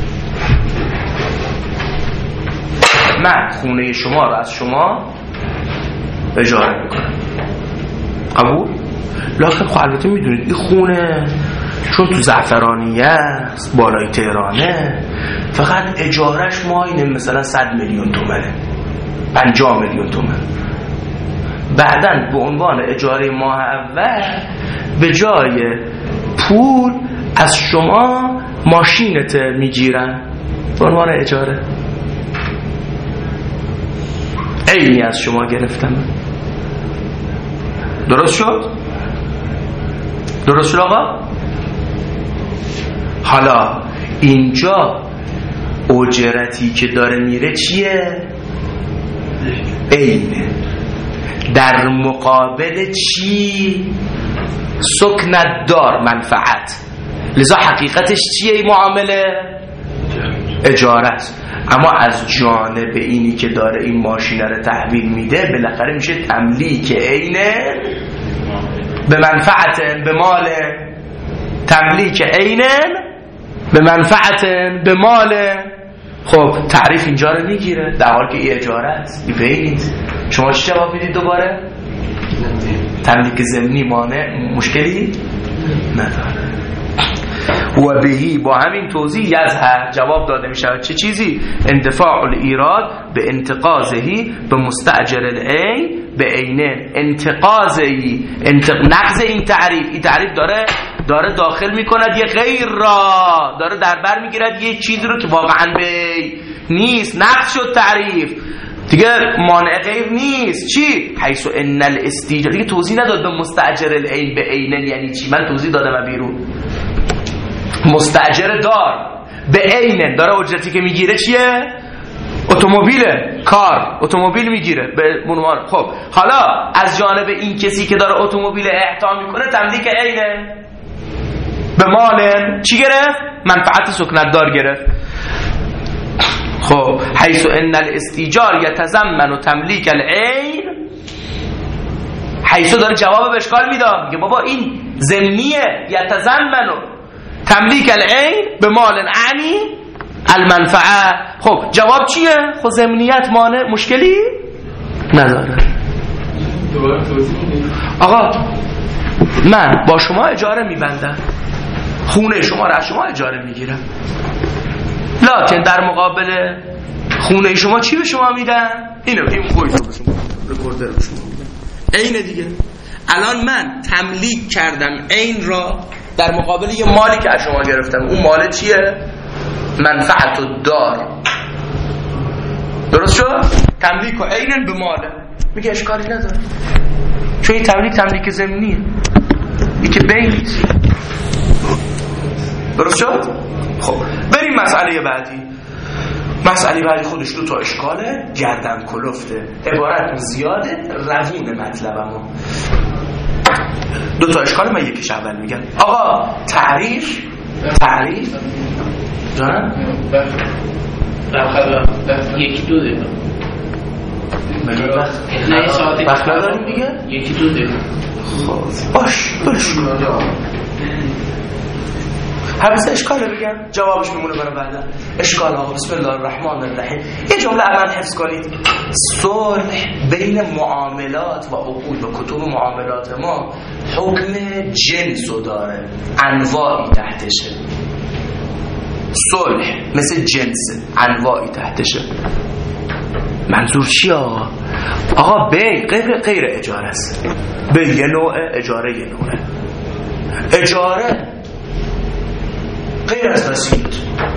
من خونه شما رو از شما اجاره میکنم، قبول؟ لکن خب البته میدونید این خونه چون تو زعفرانیه است، بالای تهرانه، فقط اجارش ماهی مثلا صد میلیون تومنه، پنجاه میلیون تومن. بعدن به عنوان اجاره ماه اول به جای پول از شما ماشینت میگیرن به عنوان اجاره، عینی از شما گرفتم. درست شد؟ درست شد آقا؟ حالا اینجا اجرتی که داره میره چیه؟ عینه. در مقابل چی؟ سکنت دار، منفعت. لذا حقیقتش چیه این معامله؟ اجاره است، اما از جانب اینی که داره این ماشینه رو تحویل میده بالاخره میشه تملیک عین به منفعت به مال، تملیک عین به منفعت به مال. خب تعریف اینجا رو میگیره در حالی که این اجاره است، این بی نیست. شما چی جواب میدید دوباره؟ تملیک ضمنی مانع مشکلی نداره. و بهی با همین توضیح یظهر جواب داده می شود چه چیزی؟ اندفاع الایراد به انتقاضهی به مستأجر العین به عینه. انتقاضهی انتق... نقض این تعریف، این تعریف داره داره داخل می کند یه غیر را، داره در بر می گیرد یه چیزی رو که واقعا بی نیست، نقض شد تعریف دیگه، مانع غیر نیست. چی؟ حیث ان الاستیجار، دیگه توضیح نداد به مستأجر العین به عینه یعنی چی، من توضیح دادم بیرون. مستأجر دار به عینه داره اجرتی که میگیره چیه؟ اتومبیله، کار اتومبیل میگیره به عنوان. خب حالا از جانب این کسی که داره اتومبیل اعطا میکنه تملیک عینه به مال چی گرفت؟ منفعت سکنت دار گرفت. خب حیث ان الاستیجار یتضمن تملیک العین، حیث داره جواب به اشکال میداد، میگه بابا این ضمنیه، یتضمن تملیک العین به مال اعنی المنفعه. خب جواب چیه؟ خب ضمنیت مانع مشکلی نداره. دوباره توضیح میدید. آقا من با شما اجاره میبندم، خونه شما را از شما اجاره میگیرم، لکن در مقابل خونه شما چی به شما میدن؟ اینو این خویتو به شما رکوردر به شما میدن. اینه دیگه. الان من تملیک کردم این را در مقابل یه مالی که از شما گرفتم. اون مال چیه؟ منفعت الدار. درست شد؟ تملیک و عین به ماله. میگه اشکالی نداره چون این تملیک تملیک ضمنیه، این که بین نیست. درست شد؟ خب بریم مسئله بعدی. مسئله بعدی خودش دو تا اشکاله، گردن کلفته، عبارت زیاده، روون مطلبمو. دو تا اشکال من یکیش اول میگم. آقا تعریف تعریف جانم یکی دو دقیقه نه ساعتی وقت نداریم دیگه؟ یکی دو دقیقه. خب باش برش همسه اشکاله بگم جوابش میمونه برای بعدا. اشکال آقا بسم الله الرحمن الرحیم. یه جمله اول حفظ کنید. صلح بین معاملات و عقود و کتب معاملات ما حکم جنسو داره، انواعی تحتشه. صلح مثل جنس، انواعی تحتشه. منظور چی آقا؟ آقا بی غیر, غیر اجاره است. به یه نوع، اجاره یه نوعه. اجاره غیر از وصیت،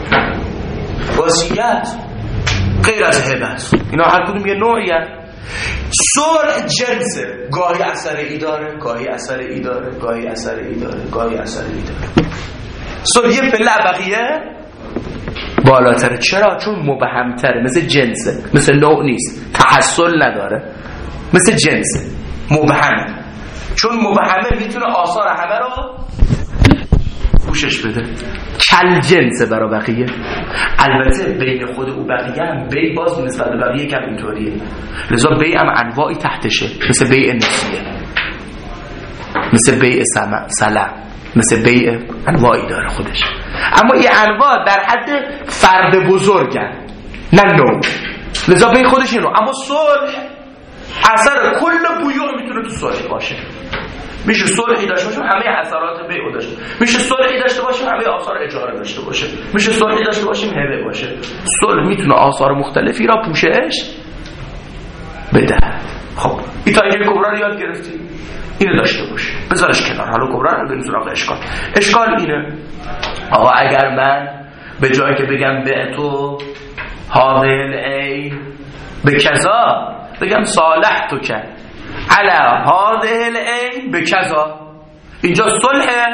وصیت غیر از هبه است. اینا هر کدوم یه نوعی هست. صلح جنسه، گاهی اثر ای داره، گاهی اثر ای داره، گاهی اثر ای داره، گاهی اثر ای داره. صلح یه پله بقیه بالاتره. چرا؟ چون مبهمتره، مثل جنسه، مثل نوع نیست، تحصل نداره، مثل جنسه، مبهمه. چون مبهمه میتونه آثار همه رو پوشش بده. کل جنسه برای بقیه. البته بین خود و بقیه هم بی باز نسبت به بقیه کم اینطوریه، لذا بی هم انواعی تحتشه، مثل بیع نسیه، مثل بیع سلم، مثل بیع انواعی داره خودش. اما این انواع در حد فرد بزرگن، نه نوع، لذا بی خودش اینو. اما صلح اثر کل بیوع میتونه تو صلح باشه. میشه صلحی داشته باشه همه اثرات بیع داشته، میشه صلحی داشته باشه همه آثار اجاره داشته باشه، میشه صلحی داشته باشه هبه باشه. صلح میتونه آثار مختلفی را پوشش بده. خب این تایید کبرا رو یاد گرفتی، اینو داشته باش، بذارش کنار. حالا کبرا رو بریم سراغ اشکال. اشکال اینه آقا اگر من به جایی که بگم به تو حاضر ای به کذا بگم صالح تو که علا هذه العین بکذا، اینجا صلحه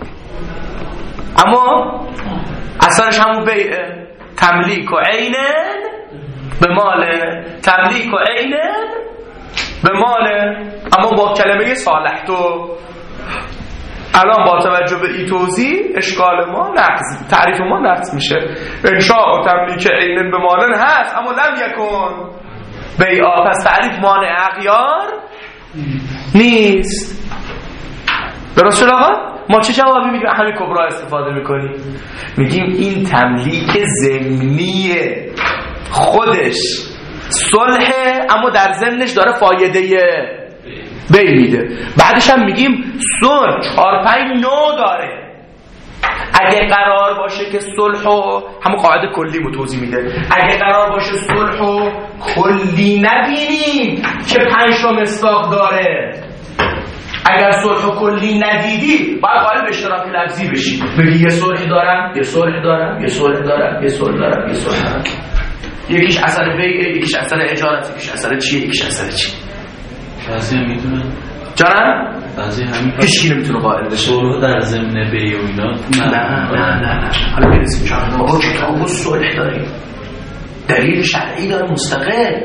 اما اثرش همون بیعه. تملیک و عینن به ماله، تملیک و عینن به ماله، اما با کلمه صالح تو. الان با توجه به این توضیح اشکال ما نقض، تعریف ما نقض میشه. انشاء و تملیک عین به مانن هست اما لم یکن بیعا، پس تعریف مانع اغیار نیست. درست آقا؟ ما چه جوابی میگیم؟ همین کبرا استفاده میکنیم، میگیم این تملیک ضمنی خودش صلحه اما در ضمنش داره فایده بی میده. بعدش هم میگیم صلح چهار پنج نوع داره. اگه قرار باشه که صلحو همون قاعده کلی رو توضیح میده، اگه قرار باشه صلحو کلی نبینیم که پنج تا مصداق داره، اگر صلحو کلی ندیدی باید قائل به اشتراک لفظی بشی، بگی یه صلح دارم یه صلح دارم یه صلح دارم یه صلح دارم یه صلح دارم، یکیش اثر بیعه، یکیش اثر اجارت، یکیش اثر چیه، یکیش اثر چی. بعضی میتونه جانم بعضی همین هیچ کی نمیتونه قائل بشه صلح در ضمن بیع و اینا. نه نه نه نه حالا برسیم چند ما کتاب صلح داریم، دلیل شرعی داره مستقل،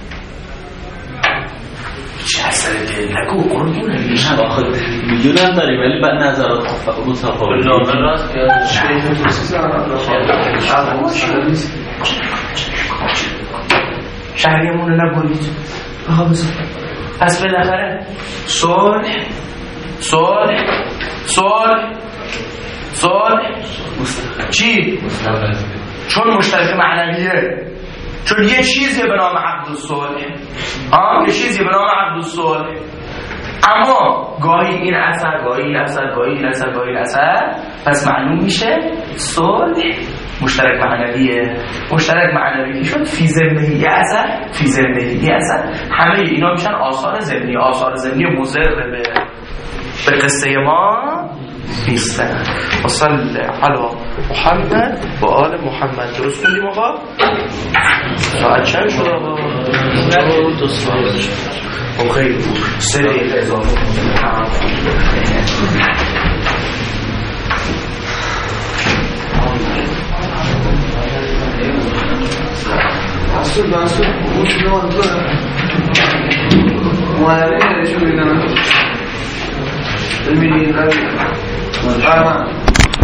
چه اثر دل نگو قرآن نمیشه. آخه میدونم داری ولی بعد نظرات متفاوت نامه راست که شیخ توصیص شهریمون رو نبولید. آقا بزن پس بالاخره صلح صلح صلح صلح چی؟ چون مشترک معنویه، چون یه چیزی به نام عقد الصلح، آه یه چیزی به نام عقد الصلح، اما گاهی این اثر گاهی این اثر گاهی این اثر گاهی این اثر، پس معلوم میشه صلح مشترک معنویه. مشترک معنوی شد فی ضمنی اثر، فی ضمنی اثر، همه اینا میشن آثار ضمنی. آثار ضمنی مضر به به قصه ما نیستن. و صلی علی محمد و آل محمد. درست خوندیم آقا؟ ساعت چند شد آقا؟ دو ساعت شد. او خیلی سه دقیقه اضافه Nasıl nasıl bu ne oldu? Muhalefet nereye şu birden? Bilmiyorum. Tamam.